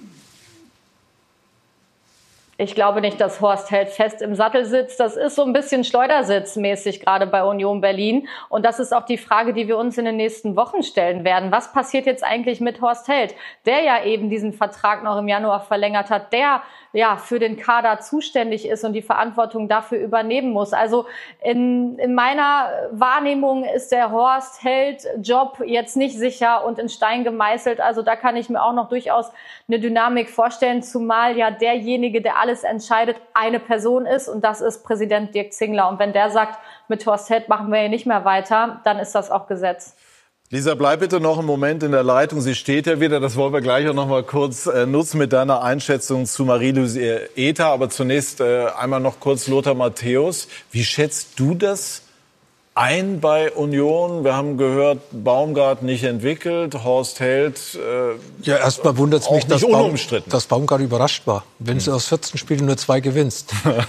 Ich glaube nicht, dass Horst Held fest im Sattel sitzt. Das ist so ein bisschen schleudersitzmäßig gerade bei Union Berlin. Und das ist auch die Frage, die wir uns in den nächsten Wochen stellen werden. Was passiert jetzt eigentlich mit Horst Held, der ja eben diesen Vertrag noch im Januar verlängert hat, der ja für den Kader zuständig ist und die Verantwortung dafür übernehmen muss. Also in meiner Wahrnehmung ist der Horst Held-Job jetzt nicht sicher und in Stein gemeißelt. Also da kann ich mir auch noch durchaus eine Dynamik vorstellen, zumal ja derjenige, der alles entscheidet, eine Person ist und das ist Präsident Dirk Zingler. Und wenn der sagt, mit Horst Held machen wir hier nicht mehr weiter, dann ist das auch Gesetz. Lisa, bleib bitte noch einen Moment in der Leitung. Sie steht ja wieder. Das wollen wir gleich auch noch mal kurz nutzen mit deiner Einschätzung zu Marie-Louise Ether. Aber zunächst einmal noch kurz Lothar Matthäus. Wie schätzt du das ein bei Union? Wir haben gehört, Baumgart nicht entwickelt, Horst Held ja, erstmal wundert es mich, dass Baumgart überrascht war. Wenn du aus 14 Spielen nur 2 gewinnst.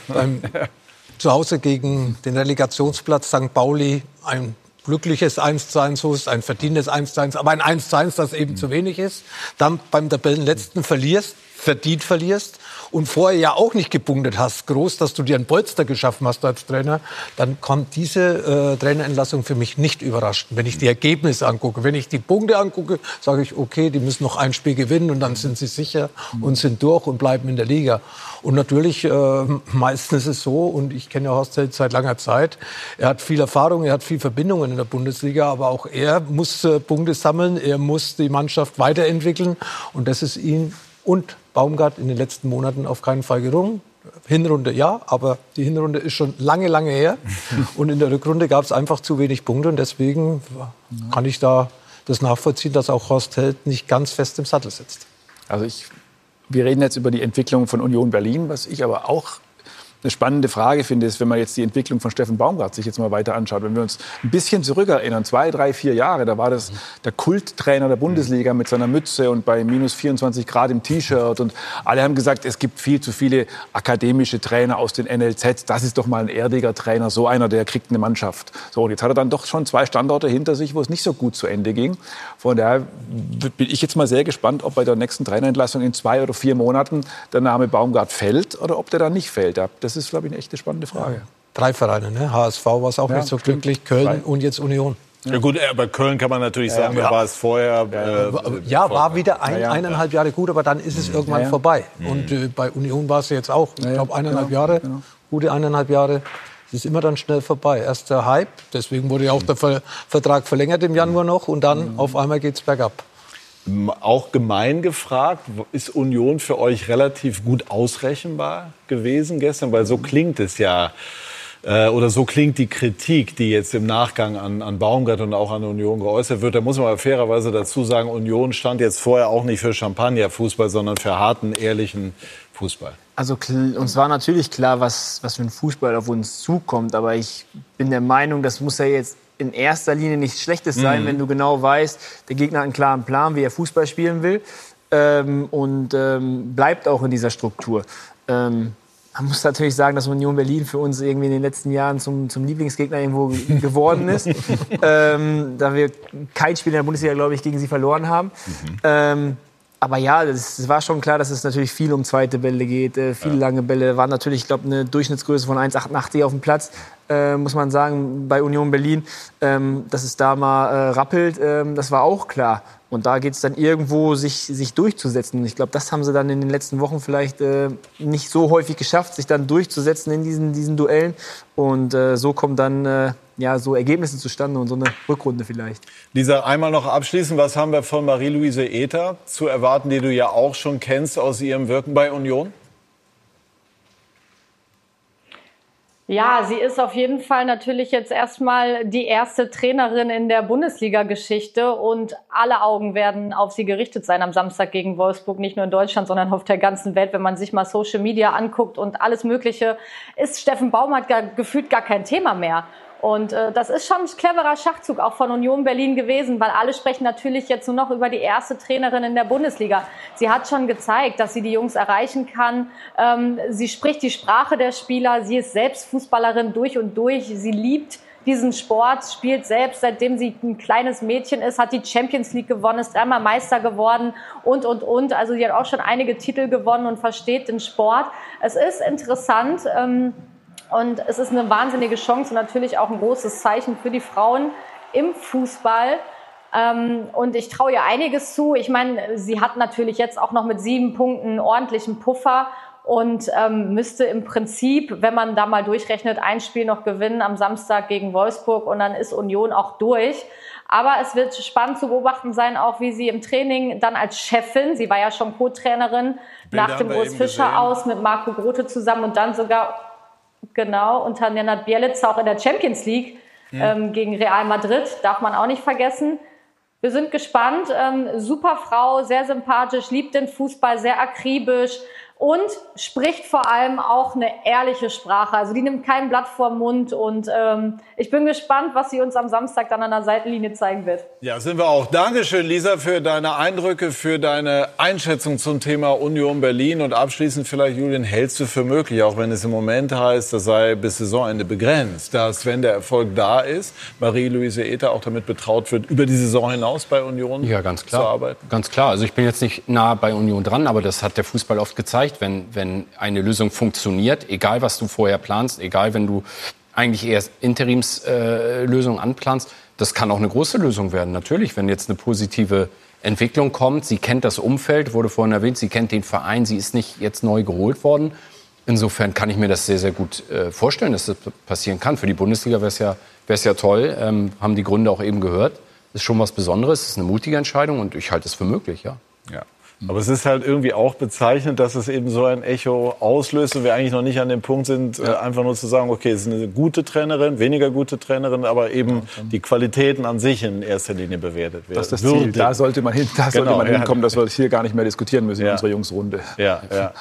Zu Hause gegen den Relegationsplatz St. Pauli ein glückliches 1:1 holst, ein verdientes 1:1, aber ein 1:1, das eben zu wenig ist. Dann beim Tabellenletzten verdient verlierst und vorher ja auch nicht gepunktet hast, groß, dass du dir ein Polster geschaffen hast als Trainer, dann kommt diese Trainerentlassung für mich nicht überraschend. Wenn ich die Ergebnisse angucke, wenn ich die Punkte angucke, sage ich, okay, die müssen noch ein Spiel gewinnen und dann sind sie sicher und sind durch und bleiben in der Liga. Und natürlich, meistens ist es so, und ich kenne ja Horst Held seit langer Zeit, er hat viel Erfahrung, er hat viel Verbindungen in der Bundesliga, aber auch er muss Punkte sammeln, er muss die Mannschaft weiterentwickeln und das ist ihm und Baumgart in den letzten Monaten auf keinen Fall gelungen. Hinrunde ja, aber die Hinrunde ist schon lange, lange her. Und in der Rückrunde gab es einfach zu wenig Punkte. Und deswegen kann ich da das nachvollziehen, dass auch Horst Held nicht ganz fest im Sattel sitzt. Also wir reden jetzt über die Entwicklung von Union Berlin. Was ich aber auch eine spannende Frage finde, ist, wenn man jetzt die Entwicklung von Steffen Baumgart sich jetzt mal weiter anschaut. Wenn wir uns ein bisschen zurückerinnern, 2, 3, 4 Jahre, da war das der Kulttrainer der Bundesliga mit seiner Mütze und bei minus 24 Grad im T-Shirt. Und alle haben gesagt, es gibt viel zu viele akademische Trainer aus den NLZs. Das ist doch mal ein erdiger Trainer, so einer, der kriegt eine Mannschaft. So, und jetzt hat er dann doch schon 2 Standorte hinter sich, wo es nicht so gut zu Ende ging. Von daher bin ich jetzt mal sehr gespannt, ob bei der nächsten Trainerentlassung in 2 oder 4 Monaten der Name Baumgart fällt oder ob der dann nicht fällt. Das ist, glaube ich, eine echte spannende Frage. 3 Vereine, ne? HSV war es auch nicht so glücklich, Köln und jetzt Union. Ja gut, bei Köln kann man natürlich sagen, war es vorher... war wieder 1,5 Jahre gut, aber dann ist es irgendwann vorbei. Und bei Union war es jetzt auch, ich glaube, 1,5 Jahre, gute 1,5 Jahre. Es ist immer dann schnell vorbei. Erst der Hype, deswegen wurde ja auch der Vertrag verlängert im Januar noch und dann auf einmal geht's bergab. Auch gemein gefragt, ist Union für euch relativ gut ausrechenbar gewesen gestern? Weil so klingt es ja, oder so klingt die Kritik, die jetzt im Nachgang an Baumgart und auch an Union geäußert wird. Da muss man aber fairerweise dazu sagen, Union stand jetzt vorher auch nicht für Champagner-Fußball, sondern für harten, ehrlichen Fußball. Also uns war natürlich klar, was für ein Fußball auf uns zukommt. Aber ich bin der Meinung, das muss ja jetzt in erster Linie nichts Schlechtes sein, wenn du genau weißt, der Gegner hat einen klaren Plan, wie er Fußball spielen will und bleibt auch in dieser Struktur. Man muss natürlich sagen, dass Union Berlin für uns irgendwie in den letzten Jahren zum Lieblingsgegner irgendwo geworden ist, da wir kein Spiel in der Bundesliga, glaube ich, gegen sie verloren haben. Aber ja, es war schon klar, dass es natürlich viel um zweite Bälle geht, viele lange Bälle. War natürlich, ich glaube, eine Durchschnittsgröße von 1,88 auf dem Platz, muss man sagen, bei Union Berlin. Dass es da mal rappelt, das war auch klar. Und da geht es dann irgendwo, sich durchzusetzen. Und ich glaube, das haben sie dann in den letzten Wochen vielleicht nicht so häufig geschafft, sich dann durchzusetzen in diesen Duellen. Und so kommen dann so Ergebnisse zustande und so eine Rückrunde vielleicht. Lisa, einmal noch abschließend, was haben wir von Marie-Louise Ether zu erwarten, die du ja auch schon kennst aus ihrem Wirken bei Union? Ja, sie ist auf jeden Fall natürlich jetzt erstmal die erste Trainerin in der Bundesliga-Geschichte und alle Augen werden auf sie gerichtet sein am Samstag gegen Wolfsburg, nicht nur in Deutschland, sondern auf der ganzen Welt. Wenn man sich mal Social Media anguckt und alles Mögliche, ist Steffen Baumgart gefühlt gar kein Thema mehr. Und das ist schon ein cleverer Schachzug auch von Union Berlin gewesen, weil alle sprechen natürlich jetzt nur noch über die erste Trainerin in der Bundesliga. Sie hat schon gezeigt, dass sie die Jungs erreichen kann. Sie spricht die Sprache der Spieler. Sie ist selbst Fußballerin durch und durch. Sie liebt diesen Sport, spielt selbst, seitdem sie ein kleines Mädchen ist, hat die Champions League gewonnen, ist 3-mal Meister geworden und. Also sie hat auch schon einige Titel gewonnen und versteht den Sport. Es ist interessant, und es ist eine wahnsinnige Chance und natürlich auch ein großes Zeichen für die Frauen im Fußball. Und ich traue ihr einiges zu. Ich meine, sie hat natürlich jetzt auch noch mit 7 Punkten einen ordentlichen Puffer und müsste im Prinzip, wenn man da mal durchrechnet, ein Spiel noch gewinnen am Samstag gegen Wolfsburg und dann ist Union auch durch. Aber es wird spannend zu beobachten sein, auch wie sie im Training dann als Chefin, sie war ja schon Co-Trainerin, nach dem Urs Fischer aus mit Marco Grote zusammen und dann sogar unter Nenad Bjelica auch in der Champions League gegen Real Madrid, darf man auch nicht vergessen. Wir sind gespannt, super Frau, sehr sympathisch, liebt den Fußball, sehr akribisch und spricht vor allem auch eine ehrliche Sprache. Also die nimmt kein Blatt vor den Mund und ich bin gespannt, was sie uns am Samstag dann an der Seitenlinie zeigen wird. Ja, sind wir auch. Dankeschön, Lisa, für deine Eindrücke, für deine Einschätzung zum Thema Union Berlin. Und abschließend vielleicht, Julian, hältst du für möglich, auch wenn es im Moment heißt, das sei bis Saisonende begrenzt, dass, wenn der Erfolg da ist, Marie-Louise Ether auch damit betraut wird, über die Saison hinaus bei Union ganz klar. zu arbeiten? Ganz klar. Also ich bin jetzt nicht nah bei Union dran, aber das hat der Fußball oft gezeigt. Wenn eine Lösung funktioniert, egal was du vorher planst, egal wenn du eigentlich erst Interimslösungen anplanst, das kann auch eine große Lösung werden. Natürlich, wenn jetzt eine positive Entwicklung kommt, sie kennt das Umfeld, wurde vorhin erwähnt, sie kennt den Verein, sie ist nicht jetzt neu geholt worden. Insofern kann ich mir das sehr, sehr gut vorstellen, dass das passieren kann. Für die Bundesliga wäre es ja toll, haben die Gründe auch eben gehört. Das ist schon was Besonderes, das ist eine mutige Entscheidung und ich halte es für möglich, ja. Aber es ist halt irgendwie auch bezeichnend, dass es eben so ein Echo auslöst und wir eigentlich noch nicht an dem Punkt sind, einfach nur zu sagen, okay, es ist eine gute Trainerin, weniger gute Trainerin, aber eben die Qualitäten an sich in erster Linie bewertet werden. Das ist das Ziel. Da sollte man hinkommen, dass wir hier gar nicht mehr diskutieren müssen in unserer Jungsrunde. Ja.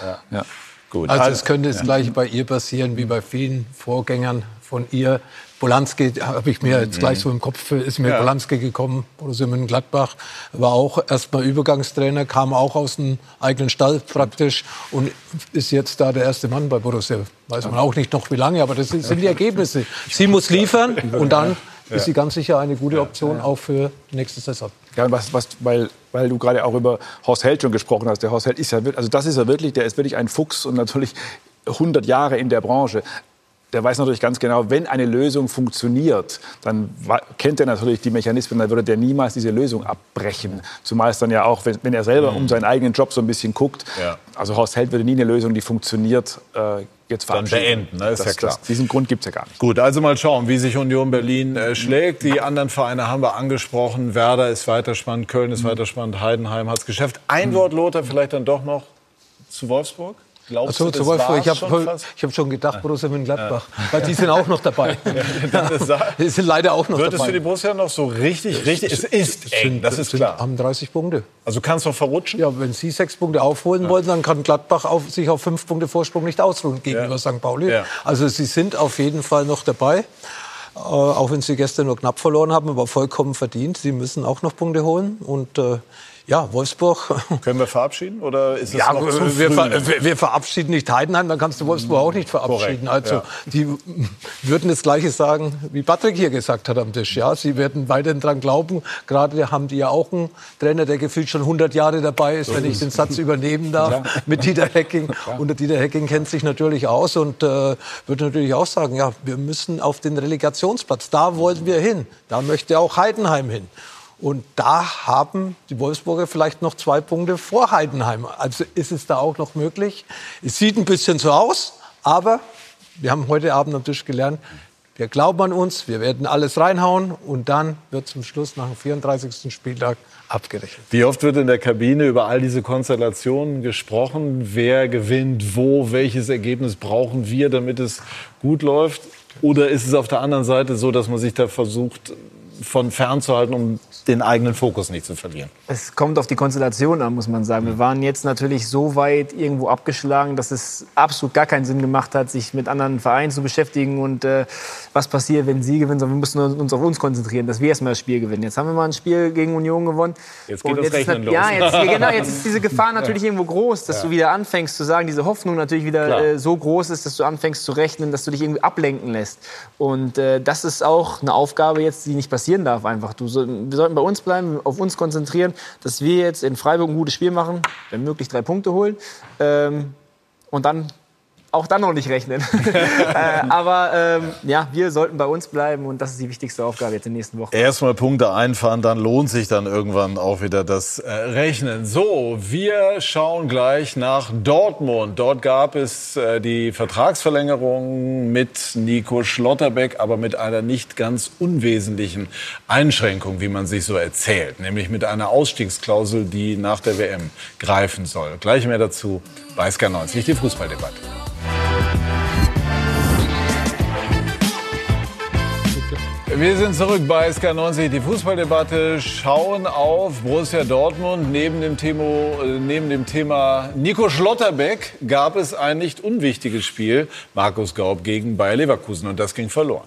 Gut. Also es könnte das Gleiche bei ihr passieren wie bei vielen Vorgängern von ihr. Polanski, habe ich mir jetzt gleich so im Kopf, ist mir Polanski gekommen, Borussia Mönchengladbach, war auch erstmal Übergangstrainer, kam auch aus dem eigenen Stall praktisch und ist jetzt da der erste Mann bei Borussia. Weiß man auch nicht noch wie lange, aber das sind die Ergebnisse. Sie muss liefern und dann ist sie ganz sicher eine gute Option auch für die nächste Saison. Ja, weil du gerade auch über Horst Held schon gesprochen hast. Der Horst Held ist ja wirklich ein Fuchs und natürlich 100 Jahre in der Branche. der weiß natürlich ganz genau, wenn eine Lösung funktioniert, dann kennt er natürlich die Mechanismen, dann würde der niemals diese Lösung abbrechen. Zumal es dann ja auch, wenn er selber um seinen eigenen Job so ein bisschen guckt, also Horst Held würde nie eine Lösung, die funktioniert, jetzt verabschieden. Dann beenden, ne? Ist ja klar. Diesen Grund gibt es ja gar nicht. Gut, also mal schauen, wie sich Union Berlin schlägt. Die anderen Vereine haben wir angesprochen. Werder ist weiter spannend, Köln ist weiter spannend, Heidenheim hat es geschafft. Ein Wort, Lothar, vielleicht dann doch noch zu Wolfsburg? Glaubst du, zu Wolfsburg. Ich habe schon gedacht, Borussia Mönchengladbach, weil die sind auch noch dabei. Die sind leider auch noch dabei. Würdest du die Borussia noch so richtig, es ist eng, das ist klar. Haben 30 Punkte. Also kannst du noch verrutschen? Ja, wenn sie 6 Punkte aufholen wollen, dann kann Gladbach sich auf 5 Punkte Vorsprung nicht ausruhen gegenüber St. Pauli. Ja. Also sie sind auf jeden Fall noch dabei. Auch wenn sie gestern nur knapp verloren haben, aber vollkommen verdient. Sie müssen auch noch Punkte holen und ja, Wolfsburg. Können wir verabschieden oder ist es noch zu früh? Wir verabschieden nicht Heidenheim, dann kannst du Wolfsburg auch nicht verabschieden. Korrekt. Also die würden das Gleiche sagen, wie Patrick hier gesagt hat am Tisch. Ja, sie werden weiterhin dran glauben. Gerade haben die ja auch einen Trainer, der gefühlt schon 100 Jahre dabei ist, wenn ich den Satz übernehmen darf, mit Dieter Hecking. Und der Dieter Hecking kennt sich natürlich aus und würde natürlich auch sagen, ja, wir müssen auf den Relegationsplatz. Da wollen wir hin. Da möchte auch Heidenheim hin. Und da haben die Wolfsburger vielleicht noch 2 Punkte vor Heidenheim. Also ist es da auch noch möglich. Es sieht ein bisschen so aus, aber wir haben heute Abend am Tisch gelernt, wir glauben an uns, wir werden alles reinhauen und dann wird zum Schluss nach dem 34. Spieltag abgerechnet. Wie oft wird in der Kabine über all diese Konstellationen gesprochen? Wer gewinnt wo? Welches Ergebnis brauchen wir, damit es gut läuft? Oder ist es auf der anderen Seite so, dass man sich da versucht, von fernzuhalten, um den eigenen Fokus nicht zu verlieren? Es kommt auf die Konstellation an, muss man sagen. Wir waren jetzt natürlich so weit irgendwo abgeschlagen, dass es absolut gar keinen Sinn gemacht hat, sich mit anderen Vereinen zu beschäftigen und was passiert, wenn sie gewinnen. Sondern wir mussten uns auf uns konzentrieren, dass wir erstmal das Spiel gewinnen. Jetzt haben wir mal ein Spiel gegen Union gewonnen. Jetzt geht das Rechnen los. Ja, jetzt ist diese Gefahr natürlich irgendwo groß, dass du wieder anfängst zu sagen, diese Hoffnung natürlich wieder so groß ist, dass du anfängst zu rechnen, dass du dich irgendwie ablenken lässt. Und das ist auch eine Aufgabe jetzt, die nicht passieren darf einfach. Wir sollten bei uns bleiben, auf uns konzentrieren, dass wir jetzt in Freiburg ein gutes Spiel machen, wenn möglich 3 Punkte holen und dann auch dann noch nicht rechnen. Aber ja, wir sollten bei uns bleiben und das ist die wichtigste Aufgabe jetzt in den nächsten Wochen. Erstmal Punkte einfahren, dann lohnt sich dann irgendwann auch wieder das Rechnen. So, wir schauen gleich nach Dortmund. Dort gab es die Vertragsverlängerung mit Nico Schlotterbeck, aber mit einer nicht ganz unwesentlichen Einschränkung, wie man sich so erzählt. Nämlich mit einer Ausstiegsklausel, die nach der WM greifen soll. Gleich mehr dazu bei SK90, die Fußballdebatte. Wir sind zurück bei SK90, die Fußballdebatte, schauen auf Borussia Dortmund. Neben dem Thema Nico Schlotterbeck gab es ein nicht unwichtiges Spiel, Markus Gaub gegen Bayer Leverkusen, und das ging verloren.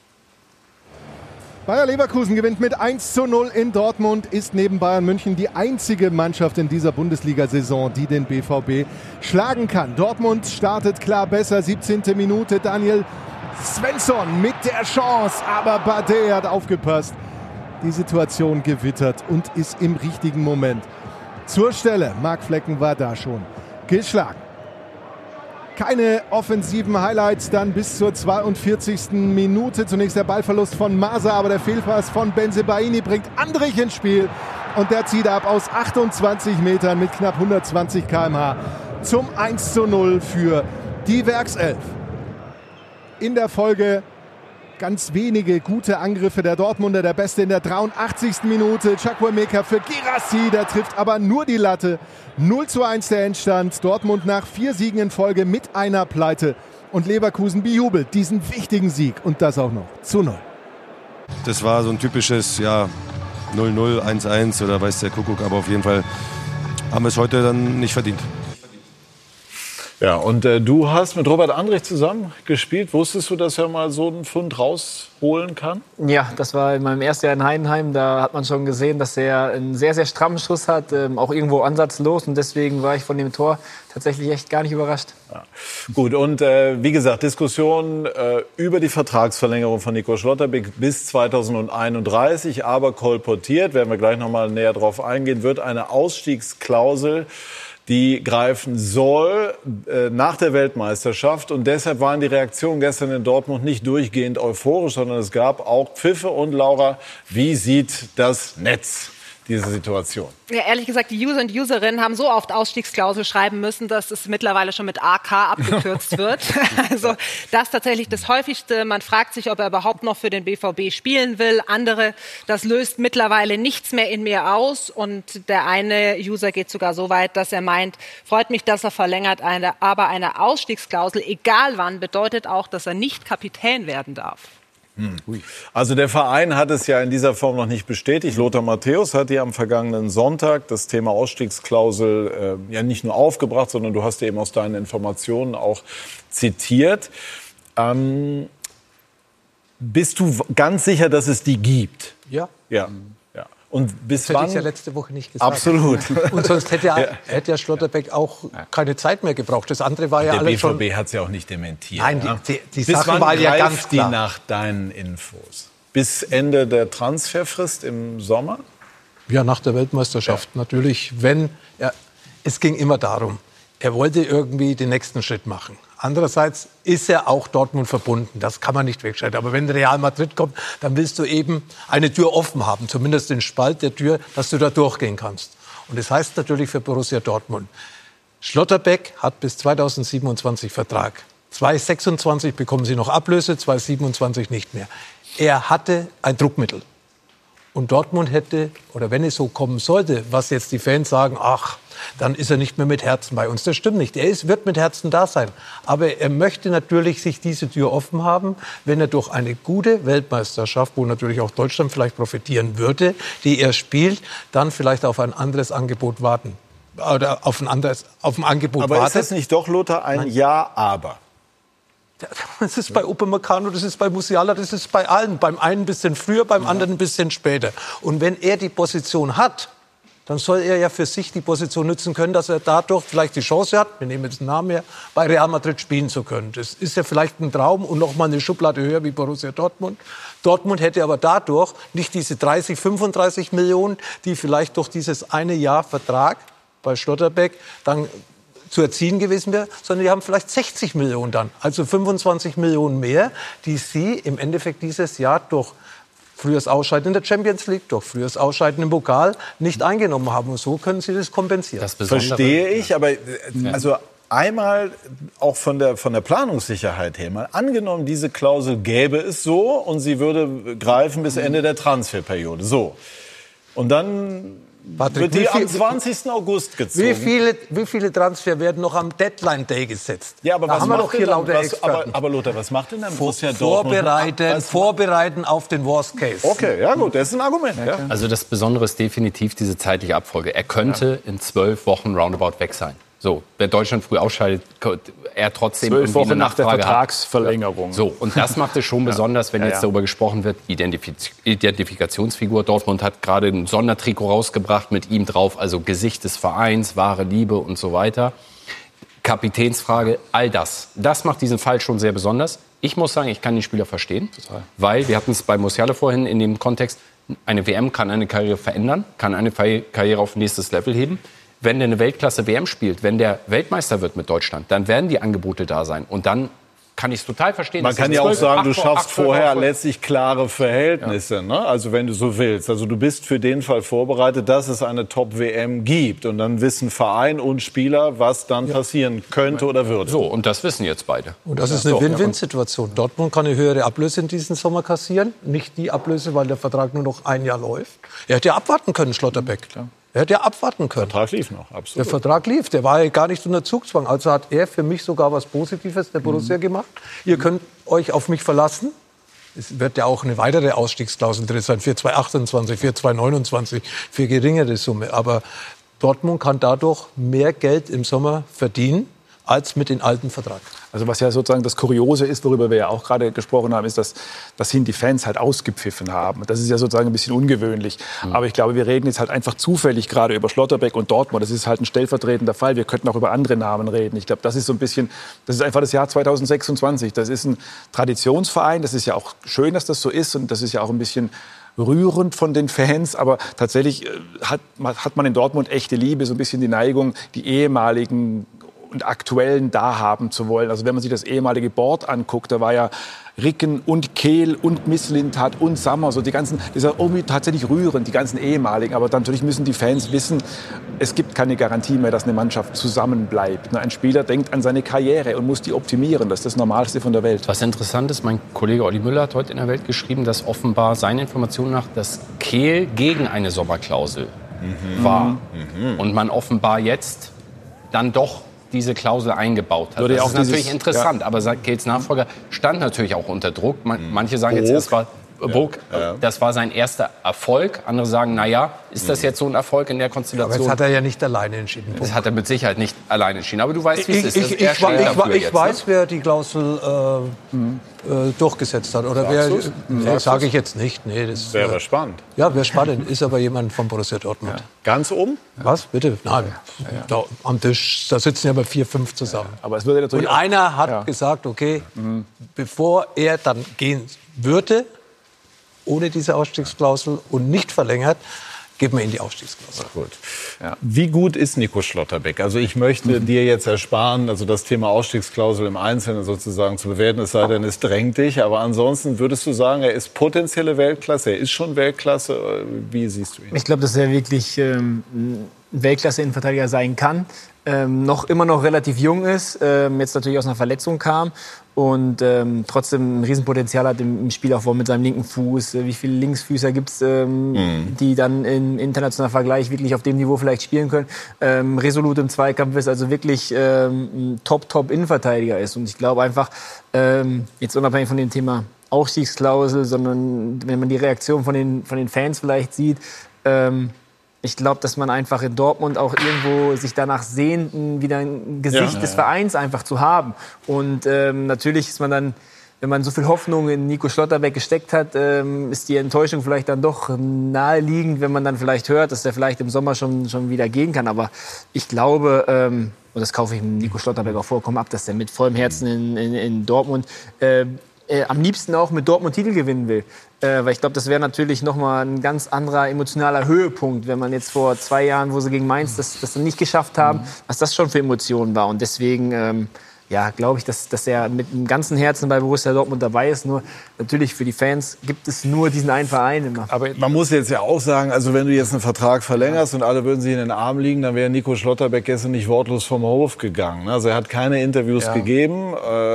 Bayer Leverkusen gewinnt mit 1:0 in Dortmund, ist neben Bayern München die einzige Mannschaft in dieser Bundesliga-Saison, die den BVB schlagen kann. Dortmund startet klar besser, 17. Minute, Daniel Svensson mit der Chance, aber Bardet hat aufgepasst. Die Situation gewittert und ist im richtigen Moment zur Stelle. Marc Flecken war da schon geschlagen. Keine offensiven Highlights dann bis zur 42. Minute. Zunächst der Ballverlust von Masa, aber der Fehlpass von Bensebaini bringt Andrich ins Spiel. Und der zieht ab aus 28 Metern mit knapp 120 km/h zum 1:0 für die Werkself. In der Folge ganz wenige gute Angriffe der Dortmunder. Der beste in der 83. Minute. Chukwuemeka für Guirassy, der trifft aber nur die Latte. 0:1 der Endstand. Dortmund nach 4 Siegen in Folge mit einer Pleite. Und Leverkusen bejubelt diesen wichtigen Sieg. Und das auch noch zu 0. Das war so ein typisches 0-0, 1-1 oder weiß der Kuckuck. Aber auf jeden Fall haben wir es heute dann nicht verdient. Ja, und du hast mit Robert Andrich zusammen gespielt. Wusstest du, dass er mal so einen Pfund rausholen kann? Ja, das war in meinem ersten Jahr in Heidenheim. Da hat man schon gesehen, dass er einen sehr, sehr strammen Schuss hat, auch irgendwo ansatzlos. Und deswegen war ich von dem Tor tatsächlich echt gar nicht überrascht. Ja. Gut, und wie gesagt, Diskussion über die Vertragsverlängerung von Nico Schlotterbeck bis 2031. Aber kolportiert, werden wir gleich noch mal näher drauf eingehen, wird eine Ausstiegsklausel die greifen soll nach der Weltmeisterschaft. Und deshalb waren die Reaktionen gestern in Dortmund nicht durchgehend euphorisch, sondern es gab auch Pfiffe. Und Laura, wie sieht das Netz diese Situation? Ja, ehrlich gesagt, die User und Userinnen haben so oft Ausstiegsklausel schreiben müssen, dass es mittlerweile schon mit AK abgekürzt wird. Also das ist tatsächlich das Häufigste. Man fragt sich, ob er überhaupt noch für den BVB spielen will. Andere, das löst mittlerweile nichts mehr in mir aus. Und der eine User geht sogar so weit, dass er meint, freut mich, dass er verlängert, aber eine Ausstiegsklausel, egal wann, bedeutet auch, dass er nicht Kapitän werden darf. Also der Verein hat es ja in dieser Form noch nicht bestätigt. Lothar Matthäus hat ja am vergangenen Sonntag das Thema Ausstiegsklausel ja nicht nur aufgebracht, sondern du hast ja eben aus deinen Informationen auch zitiert. Bist du ganz sicher, dass es die gibt? Ja. Ja. Und bis das wann? hätte ich ja letzte Woche nicht gesagt. Absolut. Und sonst hätte ja Schlotterbeck auch keine Zeit mehr gebraucht. Das andere war ja der alles schon... Der BVB hat es ja auch nicht dementiert. Nein, die bis Sache wann war ja greift ganz klar. die nach deinen Infos? Bis Ende der Transferfrist im Sommer? Ja, nach der Weltmeisterschaft natürlich. Es ging immer darum, er wollte irgendwie den nächsten Schritt machen. Andererseits ist er auch Dortmund verbunden. Das kann man nicht wegschneiden. Aber wenn Real Madrid kommt, dann willst du eben eine Tür offen haben. Zumindest den Spalt der Tür, dass du da durchgehen kannst. Und das heißt natürlich für Borussia Dortmund. Schlotterbeck hat bis 2027 Vertrag. 2026 bekommen sie noch Ablöse, 2027 nicht mehr. Er hatte ein Druckmittel. Und Dortmund hätte, oder wenn es so kommen sollte, was jetzt die Fans sagen, ach, dann ist er nicht mehr mit Herzen bei uns. Das stimmt nicht. Wird mit Herzen da sein. Aber er möchte natürlich sich diese Tür offen haben, wenn er durch eine gute Weltmeisterschaft, wo natürlich auch Deutschland vielleicht profitieren würde, die er spielt, dann vielleicht auf ein anderes Angebot warten. Oder auf ein Angebot warten. Aber ist das nicht doch, Lothar, ein Ja, aber? Das ist bei Upamecano, das ist bei Musiala, das ist bei allen. Beim einen ein bisschen früher, beim anderen ein bisschen später. Und wenn er die Position hat, dann soll er ja für sich die Position nutzen können, dass er dadurch vielleicht die Chance hat, wir nehmen jetzt einen Namen her, bei Real Madrid spielen zu können. Das ist ja vielleicht ein Traum und noch mal eine Schublade höher wie Borussia Dortmund. Dortmund hätte aber dadurch nicht diese 30, 35 Millionen, die vielleicht durch dieses eine Jahr Vertrag bei Schlotterbeck dann zu erzielen gewesen wäre, sondern die haben vielleicht 60 Millionen dann. Also 25 Millionen mehr, die sie im Endeffekt dieses Jahr durch früheres Ausscheiden in der Champions League, durch früheres Ausscheiden im Pokal nicht eingenommen haben. Und so können sie das kompensieren. Das verstehe ich, aber also einmal auch von der Planungssicherheit her, mal angenommen, diese Klausel gäbe es so und sie würde greifen bis Ende der Transferperiode. So. Und dann Patrick, wird die am 20. August gezogen. Wie viele Transfer werden noch am Deadline-Day gesetzt? Ja, aber da was haben wir macht doch hier lauter Experten. Aber Lothar, was macht denn dann Borussia Dortmund? Vorbereiten auf den Worst Case. Okay, ja gut, das ist ein Argument. Ja. Also das Besondere ist definitiv diese zeitliche Abfolge. Er könnte in 12 Wochen roundabout weg sein. So, wer Deutschland früh ausscheidet, er trotzdem 12 Wochen eine nach der Nachfrage Vertragsverlängerung. So, und das macht es schon besonders, wenn jetzt darüber gesprochen wird, Identifikationsfigur. Dortmund hat gerade ein Sondertrikot rausgebracht mit ihm drauf, also Gesicht des Vereins, wahre Liebe und so weiter. Kapitänsfrage, all das. Das macht diesen Fall schon sehr besonders. Ich muss sagen, ich kann den Spieler verstehen, weil wir hatten es bei Musiala vorhin in dem Kontext, eine WM kann eine Karriere verändern, kann eine Karriere auf nächstes Level heben. Wenn der eine Weltklasse-WM spielt, wenn der Weltmeister wird mit Deutschland, dann werden die Angebote da sein. Und dann kann ich es total verstehen. Man kann ja auch sagen, du schaffst vorher letztlich klare Verhältnisse, ne? Also wenn du so willst. Also du bist für den Fall vorbereitet, dass es eine Top-WM gibt. Und dann wissen Verein und Spieler, was dann passieren könnte oder würde. So, und das wissen jetzt beide. Und das ist eine Win-Win-Situation. Dortmund kann eine höhere Ablöse in diesem Sommer kassieren. Nicht die Ablöse, weil der Vertrag nur noch ein Jahr läuft. Er hätte ja abwarten können, Schlotterbeck. Klar. Er hätte ja abwarten können. Der Vertrag lief noch, absolut. Der Vertrag lief, der war ja gar nicht unter Zugzwang. Also hat er für mich sogar was Positives der Borussia gemacht. Ihr könnt euch auf mich verlassen. Es wird ja auch eine weitere Ausstiegsklausel drin sein, für 2028, für 2029, für geringere Summe. Aber Dortmund kann dadurch mehr Geld im Sommer verdienen als mit dem alten Vertrag. Also was ja sozusagen das Kuriose ist, worüber wir ja auch gerade gesprochen haben, ist, dass ihn die Fans halt ausgepfiffen haben. Das ist ja sozusagen ein bisschen ungewöhnlich. Aber ich glaube, wir reden jetzt halt einfach zufällig gerade über Schlotterbeck und Dortmund. Das ist halt ein stellvertretender Fall. Wir könnten auch über andere Namen reden. Ich glaube, das ist so ein bisschen, das ist einfach das Jahr 2026. Das ist ein Traditionsverein. Das ist ja auch schön, dass das so ist. Und das ist ja auch ein bisschen rührend von den Fans, aber tatsächlich hat man in Dortmund echte Liebe, so ein bisschen die Neigung, die ehemaligen und aktuellen da haben zu wollen. Also wenn man sich das ehemalige Board anguckt, da war ja Ricken und Kehl und Mislintat und Sammer, so die ganzen, das ist ja irgendwie tatsächlich rührend, die ganzen ehemaligen. Aber natürlich müssen die Fans wissen, es gibt keine Garantie mehr, dass eine Mannschaft zusammenbleibt. Ein Spieler denkt an seine Karriere und muss die optimieren. Das ist das Normalste von der Welt. Was interessant ist, mein Kollege Olli Müller hat heute in der Welt geschrieben, dass offenbar seinen Informationen nach das Kehl gegen eine Sommerklausel war. Und man offenbar jetzt dann doch diese Klausel eingebaut hat. Das ist natürlich interessant, aber Kehls Nachfolger stand natürlich auch unter Druck. Manche sagen jetzt, das war Burg, das war sein erster Erfolg. Andere sagen, naja, ist das jetzt so ein Erfolg in der Konstellation? Aber das hat er ja nicht alleine entschieden. Das hat er mit Sicherheit nicht alleine entschieden. Aber du weißt, wie es ist. Ich weiß, wer die Klausel durchgesetzt hat. Oder wer, sage ich jetzt nicht. Nee, das wäre spannend. Ja, wäre spannend. Ist aber jemand von Borussia Dortmund. Ja. Ganz oben? Was? Bitte? Nein. Da, am Tisch, da sitzen ja aber 4, 5 zusammen. Aber es würde natürlich und einer hat gesagt, okay, bevor er dann gehen würde, ohne diese Ausstiegsklausel und nicht verlängert, geben wir ihm die Ausstiegsklausel. Gut. Ja. Wie gut ist Nico Schlotterbeck? Also ich möchte dir jetzt ersparen, also das Thema Ausstiegsklausel im Einzelnen sozusagen zu bewerten, es sei denn, es drängt dich. Aber ansonsten würdest du sagen, er ist potenzielle Weltklasse, er ist schon Weltklasse. Wie siehst du ihn? Ich glaube, dass er wirklich ein Weltklasse-Innenverteidiger sein kann. Immer noch relativ jung ist, jetzt natürlich aus einer Verletzung kam und trotzdem ein Riesenpotenzial hat im Spielaufbau mit seinem linken Fuß. Wie viele Linksfüßer gibt es, die dann im internationalen Vergleich wirklich auf dem Niveau vielleicht spielen können. Resolut im Zweikampf ist, also wirklich ein Top-Innenverteidiger ist. Und ich glaube einfach, jetzt unabhängig von dem Thema Ausstiegsklausel, sondern wenn man die Reaktion von den Fans vielleicht sieht, ich glaube, dass man einfach in Dortmund auch irgendwo sich danach sehnt, wieder ein Gesicht des Vereins einfach zu haben. Und natürlich ist man dann, wenn man so viel Hoffnung in Nico Schlotterbeck gesteckt hat, ist die Enttäuschung vielleicht dann doch naheliegend, wenn man dann vielleicht hört, dass er vielleicht im Sommer schon wieder gehen kann. Aber ich glaube, und das kaufe ich Nico Schlotterbeck auch vollkommen ab, dass er mit vollem Herzen in Dortmund am liebsten auch mit Dortmund Titel gewinnen will. Weil ich glaube, das wäre natürlich nochmal ein ganz anderer emotionaler Höhepunkt, wenn man jetzt vor 2 Jahren, wo sie gegen Mainz das nicht geschafft haben, was das schon für Emotionen war. Und deswegen glaube ich, dass er mit dem ganzen Herzen bei Borussia Dortmund dabei ist. Nur natürlich für die Fans gibt es nur diesen einen Verein immer. Aber man muss jetzt ja auch sagen, also wenn du jetzt einen Vertrag verlängerst und alle würden sich in den Arm liegen, dann wäre Nico Schlotterbeck gestern nicht wortlos vom Hof gegangen. Also er hat keine Interviews gegeben.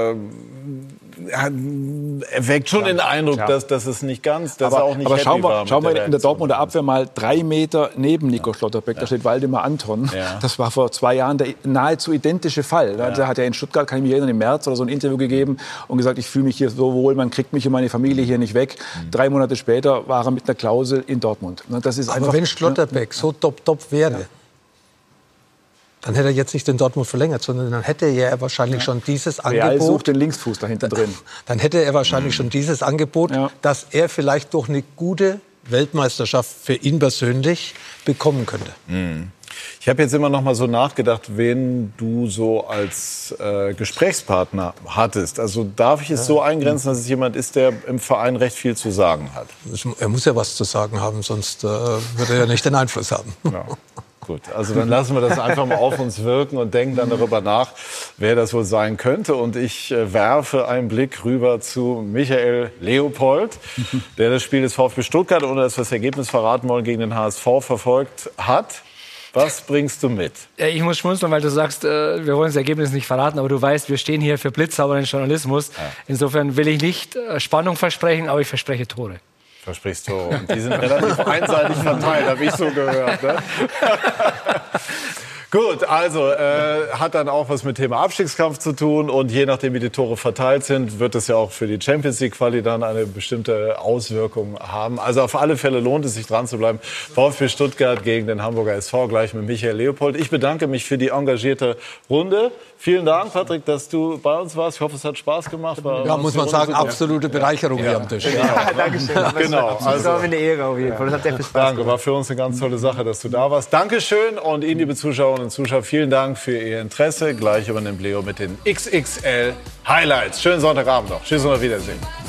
Er weckt schon den Eindruck, dass es nicht ganz, dass er auch nicht happy war. Aber schauen wir in der Dortmunder Abwehr mal 3 Meter neben Nico Schlotterbeck, da steht Waldemar Anton. Ja. Das war vor 2 Jahren der nahezu identische Fall. Da hat er in Stuttgart, kann ich mich erinnern, im März oder so ein Interview gegeben und gesagt, ich fühle mich hier so wohl, man kriegt mich und meine Familie hier nicht weg. 3 Monate später war er mit einer Klausel in Dortmund. Das ist einfach, aber wenn Schlotterbeck so top wäre, dann hätte er jetzt nicht in Dortmund verlängert, sondern dann hätte er wahrscheinlich schon dieses Angebot. Real sucht den Linksfuß da hinten drin. Dann hätte er wahrscheinlich schon dieses Angebot, dass er vielleicht durch eine gute Weltmeisterschaft für ihn persönlich bekommen könnte. Ich habe jetzt immer noch mal so nachgedacht, wen du so als Gesprächspartner hattest. Also darf ich es so eingrenzen, dass es jemand ist, der im Verein recht viel zu sagen hat? Er muss ja was zu sagen haben, sonst würde er ja nicht den Einfluss haben. Ja. Gut, also dann lassen wir das einfach mal auf uns wirken und denken dann darüber nach, wer das wohl sein könnte. Und ich werfe einen Blick rüber zu Michael Leopold, der das Spiel des VfB Stuttgart, ohne dass wir das Ergebnis verraten wollen, gegen den HSV verfolgt hat. Was bringst du mit? Ich muss schmunzeln, weil du sagst, wir wollen das Ergebnis nicht verraten, aber du weißt, wir stehen hier für blitzsauberen Journalismus. Ja. Insofern will ich nicht Spannung versprechen, aber ich verspreche Tore. Versprichst du. Und die sind relativ einseitig verteilt, habe ich so gehört. Ne? Gut, also hat dann auch was mit Thema Abstiegskampf zu tun. Und je nachdem, wie die Tore verteilt sind, wird es ja auch für die Champions-League-Quali dann eine bestimmte Auswirkung haben. Also auf alle Fälle lohnt es sich, dran zu bleiben. VfB Stuttgart gegen den Hamburger SV, gleich mit Michael Leopold. Ich bedanke mich für die engagierte Runde. Vielen Dank, Patrick, dass du bei uns warst. Ich hoffe, es hat Spaß gemacht. Ja, muss man sagen, absolute Bereicherung hier am Tisch. Ja, danke schön. Genau. Das war mir eine Ehre auf jeden Fall. Das hat sehr viel Spaß gemacht. War für uns eine ganz tolle Sache, dass du da warst. Dankeschön und Ihnen, liebe Zuschauerinnen und Zuschauer, vielen Dank für Ihr Interesse. Gleich übernimmt Leo mit den XXL Highlights. Schönen Sonntagabend noch. Tschüss und auf Wiedersehen.